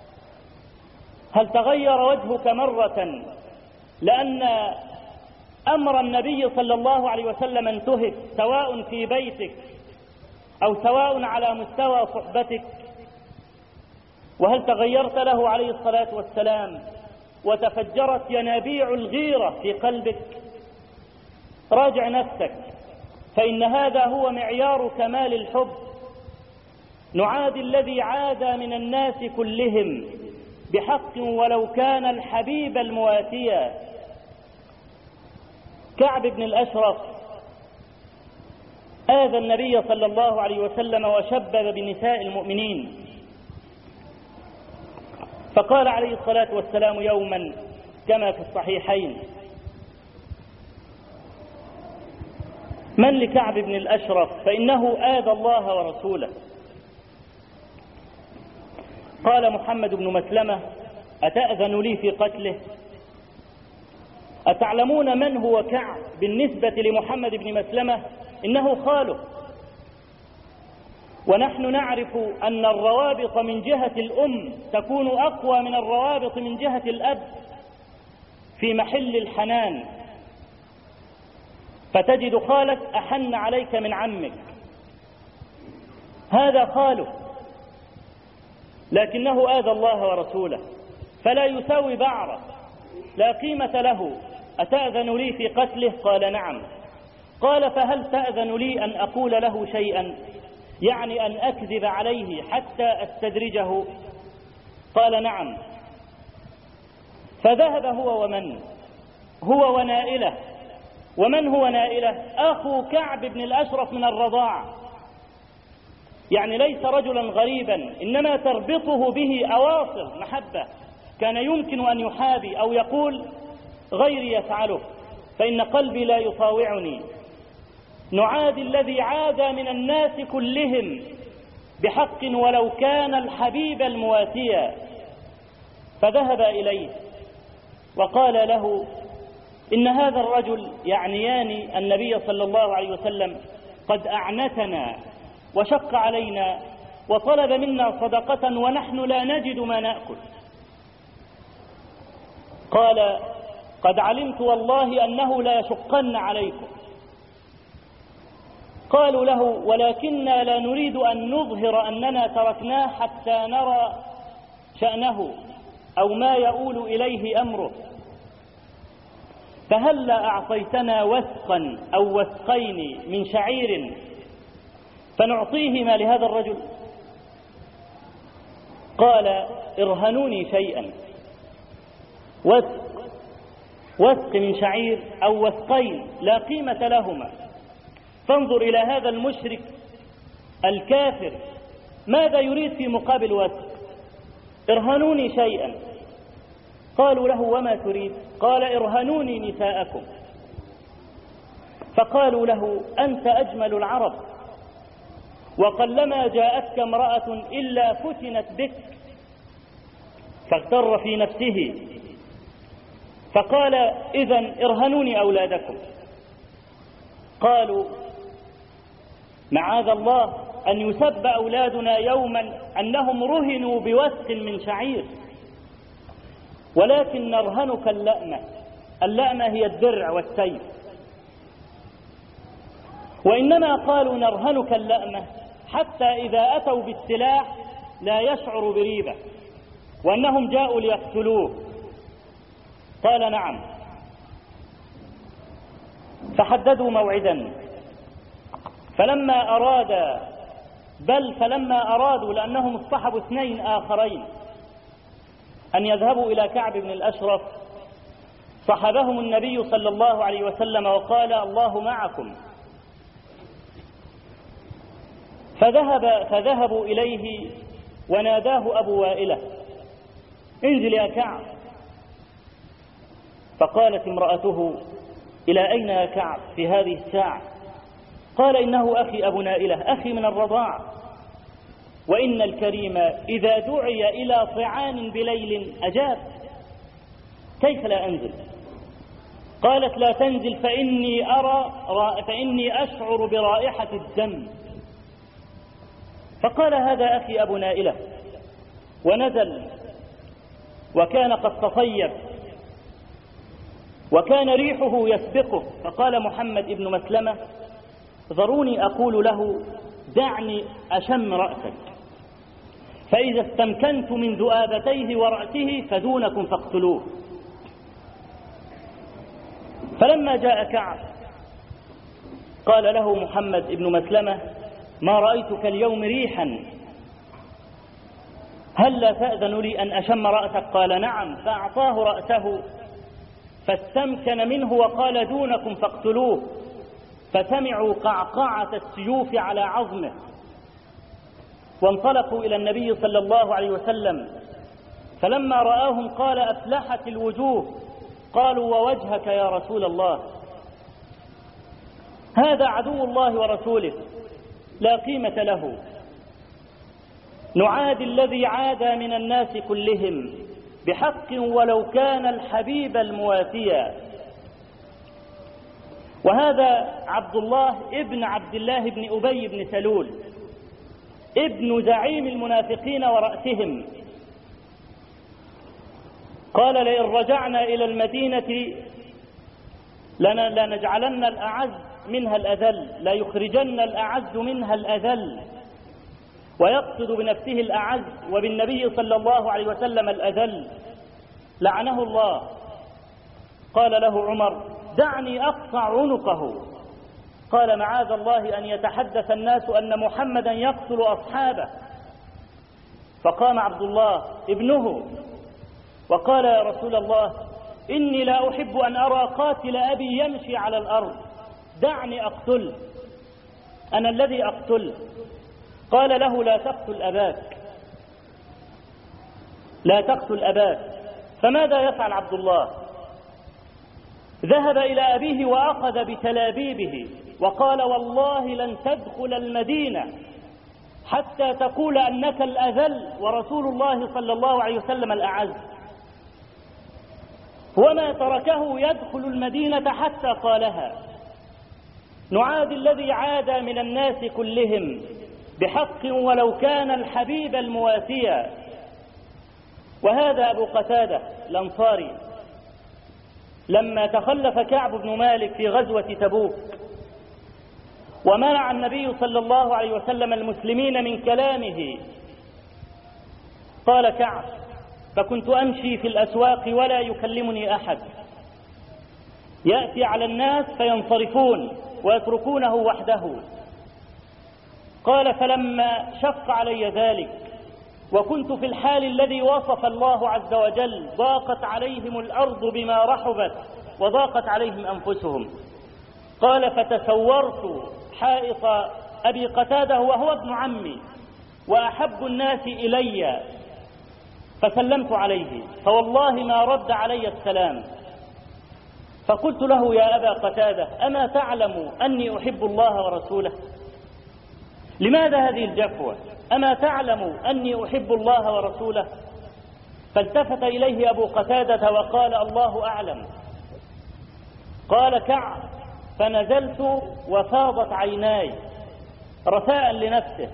هل تغير وجهك مرة لأن أمر النبي صلى الله عليه وسلم انتهك، سواء في بيتك أو سواء على مستوى صحبتك؟ وهل تغيرت له عليه الصلاة والسلام وتفجرت ينابيع الغيرة في قلبك؟ راجع نفسك، فإن هذا هو معيار كمال الحب. نعادي الذي عاد من الناس كلهم بحق ولو كان الحبيب المواسيا. كعب بن الأشرف آذى النبي صلى الله عليه وسلم وشبب بنساء المؤمنين، فقال عليه الصلاة والسلام يوما كما في الصحيحين: من لكعب بن الأشرف فإنه آذى الله ورسوله. قال محمد بن مسلمة: أتأذن لي في قتله؟ أتعلمون من هو كعب بالنسبة لمحمد بن مسلمة؟ إنه خاله. ونحن نعرف أن الروابط من جهة الأم تكون أقوى من الروابط من جهة الأب في محل الحنان، فتجد خالك أحن عليك من عمك، هذا خاله، لكنه آذى الله ورسوله فلا يساوي بعره، لا قيمة له. أتأذن لي في قتله؟ قال: نعم. قال: فهل تأذن لي أن أقول له شيئا، يعني أن أكذب عليه حتى أستدرجه؟ قال: نعم. فذهب هو ومن هو ونائله ومن هو نائلة؟ أخو كعب بن الأشرف من الرضاعة، يعني ليس رجلا غريبا، إنما تربطه به أواصر محبة، كان يمكن أن يحابي أو يقول غيري يفعله فإن قلبي لا يطاوعني. نعادي الذي عاد من الناس كلهم بحق ولو كان الحبيب المواسيا. فذهب إليه وقال له إن هذا الرجل، يعنيان النبي صلى الله عليه وسلم، قد أعنتنا وشق علينا وطلب منا صدقة ونحن لا نجد ما نأكل. قال قد علمت والله أنه لا يشقن عليكم. قالوا له ولكننا لا نريد أن نظهر أننا تركناه حتى نرى شأنه أو ما يؤول إليه أمره، فهل أعطيتنا وثقا أو وثقين من شعير فنعطيهما لهذا الرجل؟ قال ارهنوني شيئا، وثق وثق من شعير أو وثقين لا قيمة لهما. فانظر إلى هذا المشرك الكافر ماذا يريد في مقابل وثق؟ ارهنوني شيئا. قالوا له وما تريد؟ قال ارهنوني نساءكم. فقالوا له أنت أجمل العرب وقلما جاءتك امرأة إلا فتنت بك، فاغتر في نفسه فقال إذن ارهنوني أولادكم. قالوا معاذ الله أن يسب أولادنا يوما أنهم رهنوا بوثق من شعير، ولكن نرهنك اللأمة. اللأمة هي الدرع والسيف، وإنما قالوا نرهنك اللأمة حتى إذا أتوا بالسلاح لا يشعر بريبة وأنهم جاءوا ليقتلوه. قال نعم. فحددوا موعدا، فلما أراد بل فلما أرادوا لأنهم اصطحبوا اثنين آخرين أن يذهبوا إلى كعب بن الأشرف، صحبهم النبي صلى الله عليه وسلم وقال الله معكم. فذهب فذهبوا إليه وناداه أبو وائلة انزل يا كعب. فقالت امرأته إلى أين يا كعب في هذه الساعة؟ قال إنه أخي أبو نائلة، أخي من الرضاعة، وإن الكريم إذا دعي إلى طعام بليل أجاب، كيف لا أنزل؟ قالت لا تنزل فإني أرى فإني أشعر برائحة الدم. فقال هذا أخي أبو نائلة، ونزل وكان قد تطيب وكان ريحه يسبقه. فقال محمد بن مسلمة ذروني أقول له دعني أشم رأسك، فإذا استمكنت من ذؤابتيه ورأسه فدونكم فاقتلوه. فلما جاء كعب قال له محمد بن مسلمة ما رأيتك اليوم ريحا، هل لا تأذن لي أن أشم رأسك؟ قال نعم. فأعطاه رأسه فاستمكن منه وقال دونكم فاقتلوه. فسمعوا قعقعة السيوف على عظمه وانطلقوا إلى النبي صلى الله عليه وسلم، فلما رآهم قال أفلحت الوجوه. قالوا ووجهك يا رسول الله، هذا عدو الله ورسوله لا قيمة له. نعادي الذي عاد من الناس كلهم بحق ولو كان الحبيب المواسيا. وهذا عبد الله ابن عبد الله بن أبي بن سلول ابن زعيم المنافقين ورأسهم. قال لئن رجعنا إلى المدينة لنجعلن الأعز منها الأذل، لا يخرجن الأعز منها الأذل، ويقصد بنفسه الأعز وبالنبي صلى الله عليه وسلم الأذل، لعنه الله. قال له عمر دعني أقطع عنقه. قال معاذ الله أن يتحدث الناس أن محمدا يقتل أصحابه. فقام عبد الله ابنه وقال يا رسول الله إني لا أحب أن أرى قاتل أبي يمشي على الأرض، دعني أقتل، أنا الذي أقتل. قال له لا تقتل أباك، لا تقتل أباك. فماذا يفعل عبد الله؟ ذهب إلى أبيه وأخذ بتلابيبه وقال والله لن تدخل المدينة حتى تقول أنك الأذل ورسول الله صلى الله عليه وسلم الأعز. وما تركه يدخل المدينة حتى قالها. نعادي الذي عاد من الناس كلهم بحق ولو كان الحبيب المواسيا. وهذا أبو قتادة الأنصاري لما تخلف كعب بن مالك في غزوة تبوك ومنع النبي صلى الله عليه وسلم المسلمين من كلامه، قال كعب فكنت أمشي في الأسواق ولا يكلمني أحد، يأتي على الناس فينصرفون ويتركونه وحده. قال فلما شق علي ذلك وكنت في الحال الذي وصف الله عز وجل ضاقت عليهم الأرض بما رحبت وضاقت عليهم أنفسهم. قال فتسورت حائط أبي قتادة وهو ابن عمي وأحب الناس إلي فسلمت عليه، فوالله ما رد علي السلام. فقلت له يا أبا قتادة أما تعلم أني أحب الله ورسوله؟ لماذا هذه الجفوة؟ أما تعلم أني أحب الله ورسوله؟ فالتفت إليه أبو قتادة وقال الله أعلم. قال كعب فنزلت وفاضت عيناي رثاء لنفسه.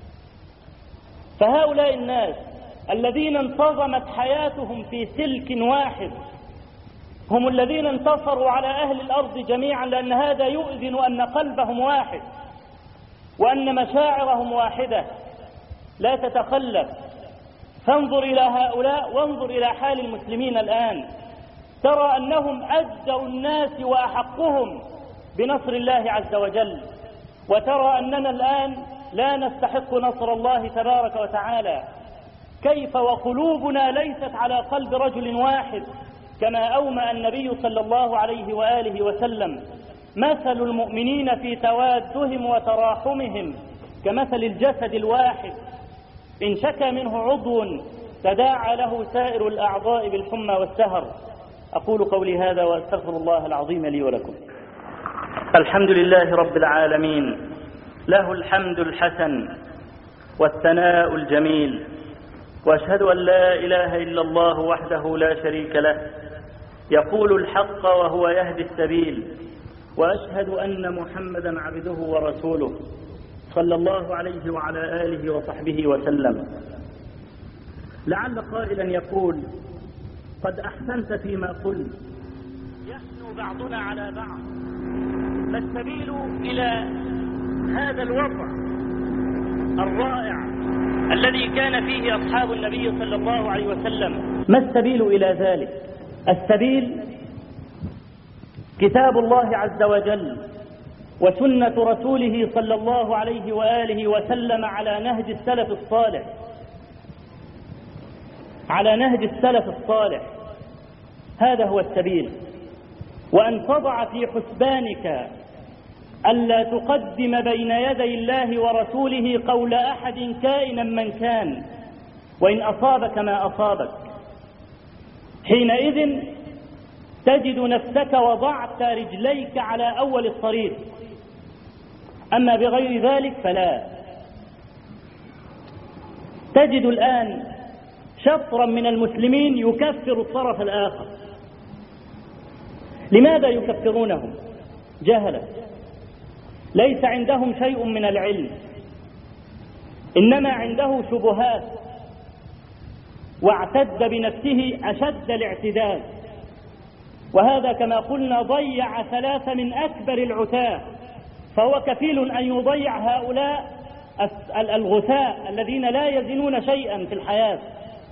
فهؤلاء الناس الذين انتظمت حياتهم في سلك واحد هم الذين انتصروا على أهل الأرض جميعا، لأن هذا يؤذن أن قلبهم واحد وأن مشاعرهم واحدة لا تتخلف. فانظر إلى هؤلاء وانظر إلى حال المسلمين الآن، ترى أنهم أجدر الناس وأحقهم بنصر الله عز وجل، وترى أننا الآن لا نستحق نصر الله تبارك وتعالى. كيف وقلوبنا ليست على قلب رجل واحد كما أومأ النبي صلى الله عليه وآله وسلم. مثل المؤمنين في توادهم وتراحمهم كمثل الجسد الواحد إن شكى منه عضو تداعى له سائر الأعضاء بالحمى والسهر. أقول قولي هذا وأستغفر الله العظيم لي ولكم. الحمد لله رب العالمين، له الحمد الحسن والثناء الجميل، وأشهد أن لا إله إلا الله وحده لا شريك له يقول الحق وهو يهدي السبيل، وأشهد أن محمدا عبده ورسوله صلى الله عليه وعلى آله وصحبه وسلم. لعل قائلا يقول قد أحسنت فيما قلت، يحنو بعضنا على بعض، ما السبيل إلى هذا الوضع الرائع الذي كان فيه أصحاب النبي صلى الله عليه وسلم؟ ما السبيل إلى ذلك؟ السبيل كتاب الله عز وجل وسنة رسوله صلى الله عليه وآله وسلم على نهج السلف الصالح، على نهج السلف الصالح. هذا هو السبيل. وأن تضع في حسبانك ألا تقدم بين يدي الله ورسوله قول أحد كائنا من كان، وإن أصابك ما أصابك. حينئذ تجد نفسك وضعت رجليك على أول الطريق، أما بغير ذلك فلا. تجد الآن شطرا من المسلمين يكفر الطرف الآخر. لماذا يكفرونهم؟ جهلا، ليس عندهم شيء من العلم، إنما عنده شبهات، واعتد بنفسه أشد الاعتداد. وهذا كما قلنا ضيع ثلاثة من أكبر العتاة، فهو كفيل أن يضيع هؤلاء الغثاء الذين لا يزنون شيئا في الحياة.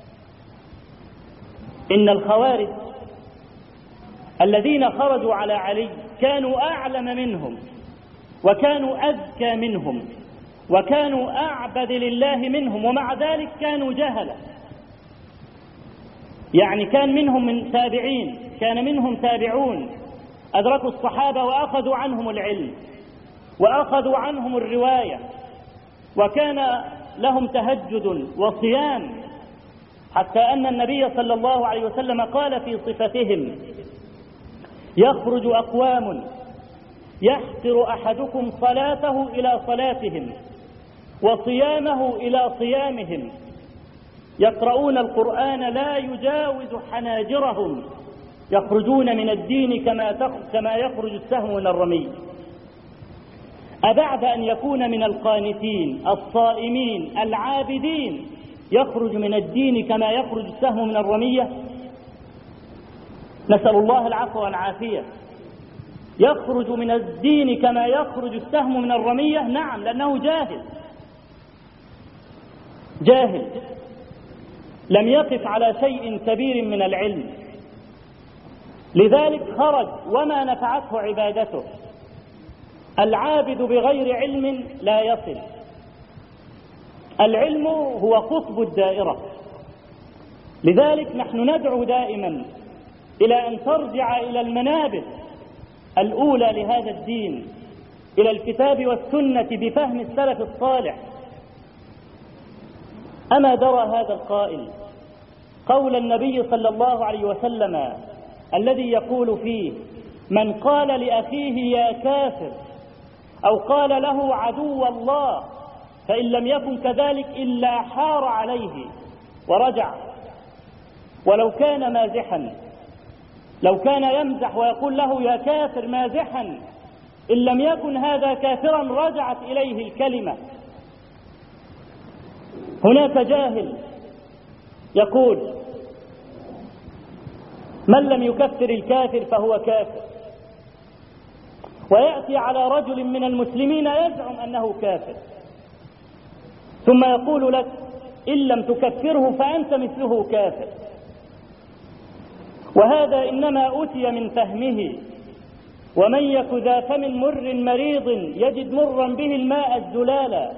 إن الخوارج الذين خرجوا على علي كانوا أعلم منهم، وكانوا أذكى منهم، وكانوا أعبد لله منهم، ومع ذلك كانوا جهلة. يعني كان منهم من تابعين كان منهم تابعون أدركوا الصحابة وأخذوا عنهم العلم وأخذوا عنهم الرواية، وكان لهم تهجد وصيام، حتى أن النبي صلى الله عليه وسلم قال في صفتهم: يخرج أقوام يحقر أحدكم صلاته إلى صلاتهم وصيامه إلى صيامهم، يقرؤون القرآن لا يجاوز حناجرهم، يخرجون من الدين كما كما يخرج السهم من الرمي. أبعد أن يكون من القانتين الصائمين العابدين يخرج من الدين كما يخرج السهم من الرمية؟ نسأل الله العفو والعافية. يخرج من الدين كما يخرج السهم من الرمية؟ نعم، لأنه جاهل جاهل لم يقف على شيء كبير من العلم، لذلك خرج وما نفعته عبادته. العابد بغير علم لا يصل. العلم هو قطب الدائرة، لذلك نحن ندعو دائما إلى أن ترجع إلى المنابر الأولى لهذا الدين، إلى الكتاب والسنة بفهم السلف الصالح. أما درى هذا القائل قول النبي صلى الله عليه وسلم الذي يقول فيه: من قال لأخيه يا كافر أو قال له عدو الله فإن لم يكن كذلك إلا حار عليه ورجع. ولو كان مازحا، لو كان يمزح ويقول له يا كافر مازحا، إن لم يكن هذا كافرا رجعت إليه الكلمة. هناك جاهل يقول: من لم يكفر الكافر فهو كافر، ويأتي على رجل من المسلمين يزعم أنه كافر، ثم يقول لك: إن لم تكفره فأنت مثله كافر. وهذا إنما أتي من فهمه. ومن يك ذا فم مر مريض يجد مرا به الماء الزلالا،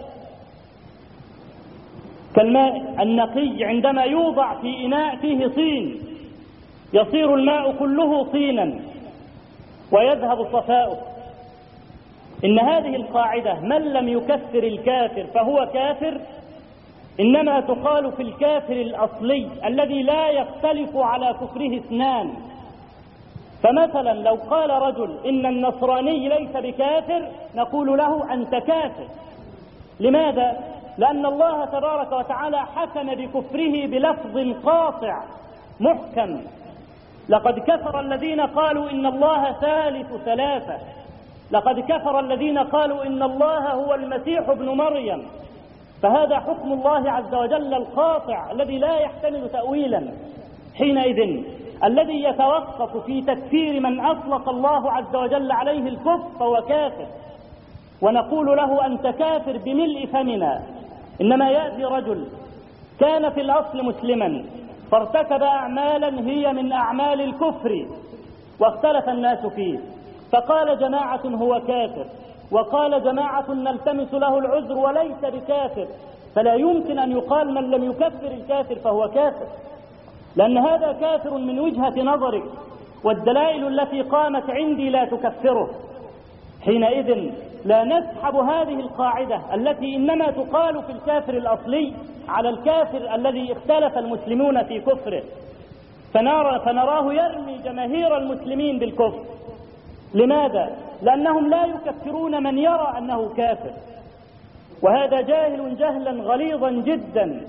كالماء النقي عندما يوضع في إناء فيه طين يصير الماء كله طينا ويذهب صفاؤه. إن هذه القاعدة من لم يكفر الكافر فهو كافر إنما تقال في الكافر الأصلي الذي لا يختلف على كفره اثنان. فمثلا لو قال رجل إن النصراني ليس بكافر نقول له أنت كافر. لماذا؟ لأن الله تبارك وتعالى حكم بكفره بلفظ قاطع محكم: لقد كفر الذين قالوا إن الله ثالث ثلاثة، لقد كفر الذين قالوا إن الله هو المسيح ابن مريم. فهذا حكم الله عز وجل القاطع الذي لا يحتمل تأويلا. حينئذ الذي يتوقف في تكفير من أطلق الله عز وجل عليه الكفر فهو كافر، ونقول له أنت كافر بملء فمنا. إنما يأتي رجل كان في الأصل مسلما فارتكب أعمالا هي من أعمال الكفر واختلف الناس فيه، فقال جماعة هو كافر، وقال جماعة نلتمس له العذر وليس بكافر. فلا يمكن أن يقال من لم يكفر الكافر فهو كافر، لأن هذا كافر من وجهة نظرك، والدلائل التي قامت عندي لا تكفره. حينئذ لا نسحب هذه القاعدة التي إنما تقال في الكافر الأصلي على الكافر الذي اختلف المسلمون في كفره، فنرى فنراه يرمي جماهير المسلمين بالكفر. لماذا؟ لأنهم لا يكفرون من يرى أنه كافر، وهذا جاهل جهلا غليظا جدا.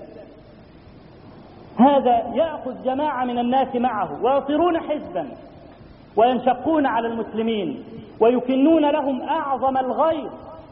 هذا يأخذ جماعة من الناس معه ويصيرون حزبا وينشقون على المسلمين ويكنون لهم أعظم الغيظ.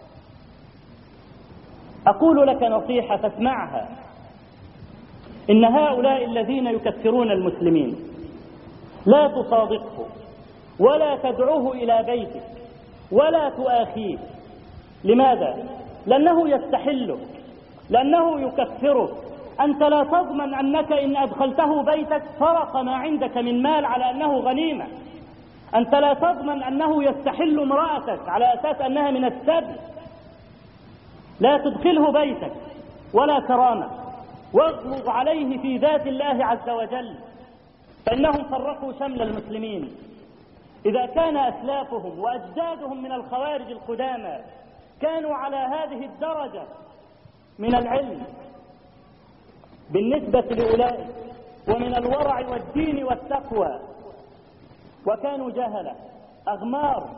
أقول لك نصيحة فاسمعها: إن هؤلاء الذين يكفرون المسلمين لا تصادقه ولا تدعوه إلى بيتك ولا تؤاخيه. لماذا؟ لأنه يستحلك، لأنه يكفرك. أنت لا تضمن أنك إن أدخلته بيتك فرق ما عندك من مال على أنه غنيمة. أنت لا تضمن أنه يستحل امرأتك على أساس أنها من السبي. لا تدخله بيتك ولا كرامة، واغلظ عليه في ذات الله عز وجل. فإنهم فرقوا شمل المسلمين. إذا كان أسلافهم وأجدادهم من الخوارج القدامى كانوا على هذه الدرجة من العلم بالنسبة لأولئك ومن الورع والدين والتقوى، وكانوا جهلة أغمار،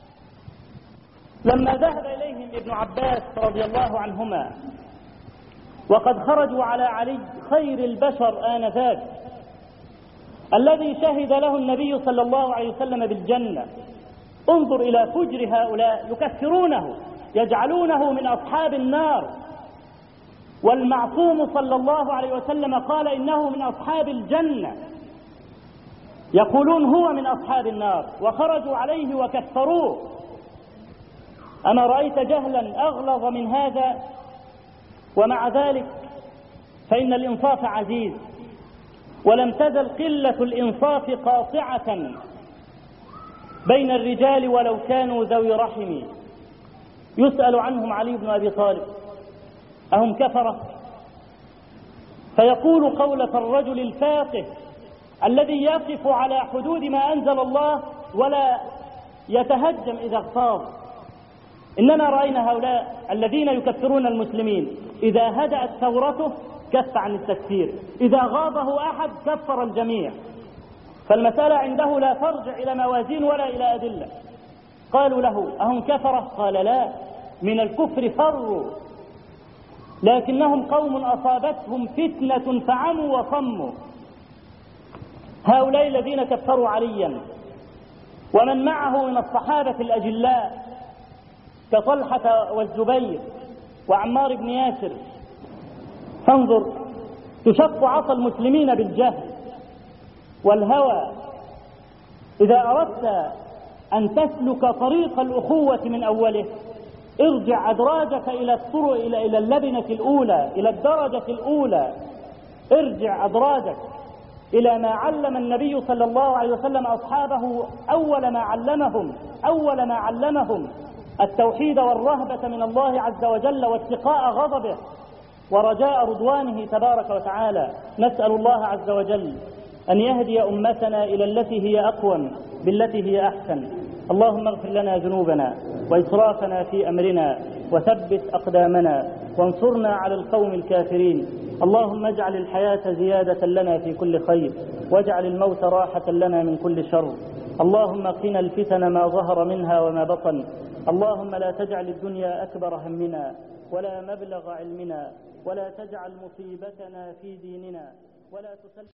لما ذهب إليهم ابن عباس رضي الله عنهما وقد خرجوا على علي خير البشر آنذاك الذي شهد له النبي صلى الله عليه وسلم بالجنة، انظر إلى فجر هؤلاء، يكفرونه يجعلونه من أصحاب النار، والمعصوم صلى الله عليه وسلم قال إنه من أصحاب الجنة، يقولون هو من أصحاب النار، وخرجوا عليه وكفروه. أما رأيت جهلا أغلظ من هذا؟ ومع ذلك فإن الإنصاف عزيز، ولم تزل قلة الإنصاف قاطعة بين الرجال ولو كانوا ذوي رحم. يسأل عنهم علي بن أبي طالب أهم كفرة؟ فيقول قولة الرجل الفاقه الذي يقف على حدود ما أنزل الله ولا يتهجم إذا اغتاظ. إننا رأينا هؤلاء الذين يكفرون المسلمين إذا هدأت ثورته كف عن التكفير، إذا غاضه أحد كفر الجميع. فالمسألة عنده لا ترجع إلى موازين ولا إلى أدلة. قالوا له أهم كفرة؟ قال لا، من الكفر فروا، لكنهم قوم أصابتهم فتنة فعموا وصموا. هؤلاء الذين كفروا عليا ومن معه من الصحابة الأجلاء كطلحة والزبير وعمار بن ياسر، فانظر تشق عصا المسلمين بالجهل والهوى. إذا أردت أن تسلك طريق الأخوة من أوله ارجع أدراجك إلى الطرق، إلى إلى اللبنة الأولى، إلى الدرجة الأولى. ارجع أدراجك إلى ما علم النبي صلى الله عليه وسلم أصحابه. أول ما علمهم أول ما علمهم التوحيد والرهبة من الله عز وجل واتقاء غضبه ورجاء رضوانه تبارك وتعالى. نسأل الله عز وجل أن يهدي أمتنا إلى التي هي أقوم بالتي هي أحسن. اللهم اغفر لنا ذنوبنا وإسرافنا في أمرنا وثبت أقدامنا وانصرنا على القوم الكافرين. اللهم اجعل الحياة زيادة لنا في كل خير واجعل الموت راحة لنا من كل شر. اللهم قنا الفتن ما ظهر منها وما بطن. اللهم لا تجعل الدنيا أكبر همنا ولا مبلغ علمنا ولا تجعل مصيبتنا في ديننا ولا تسلم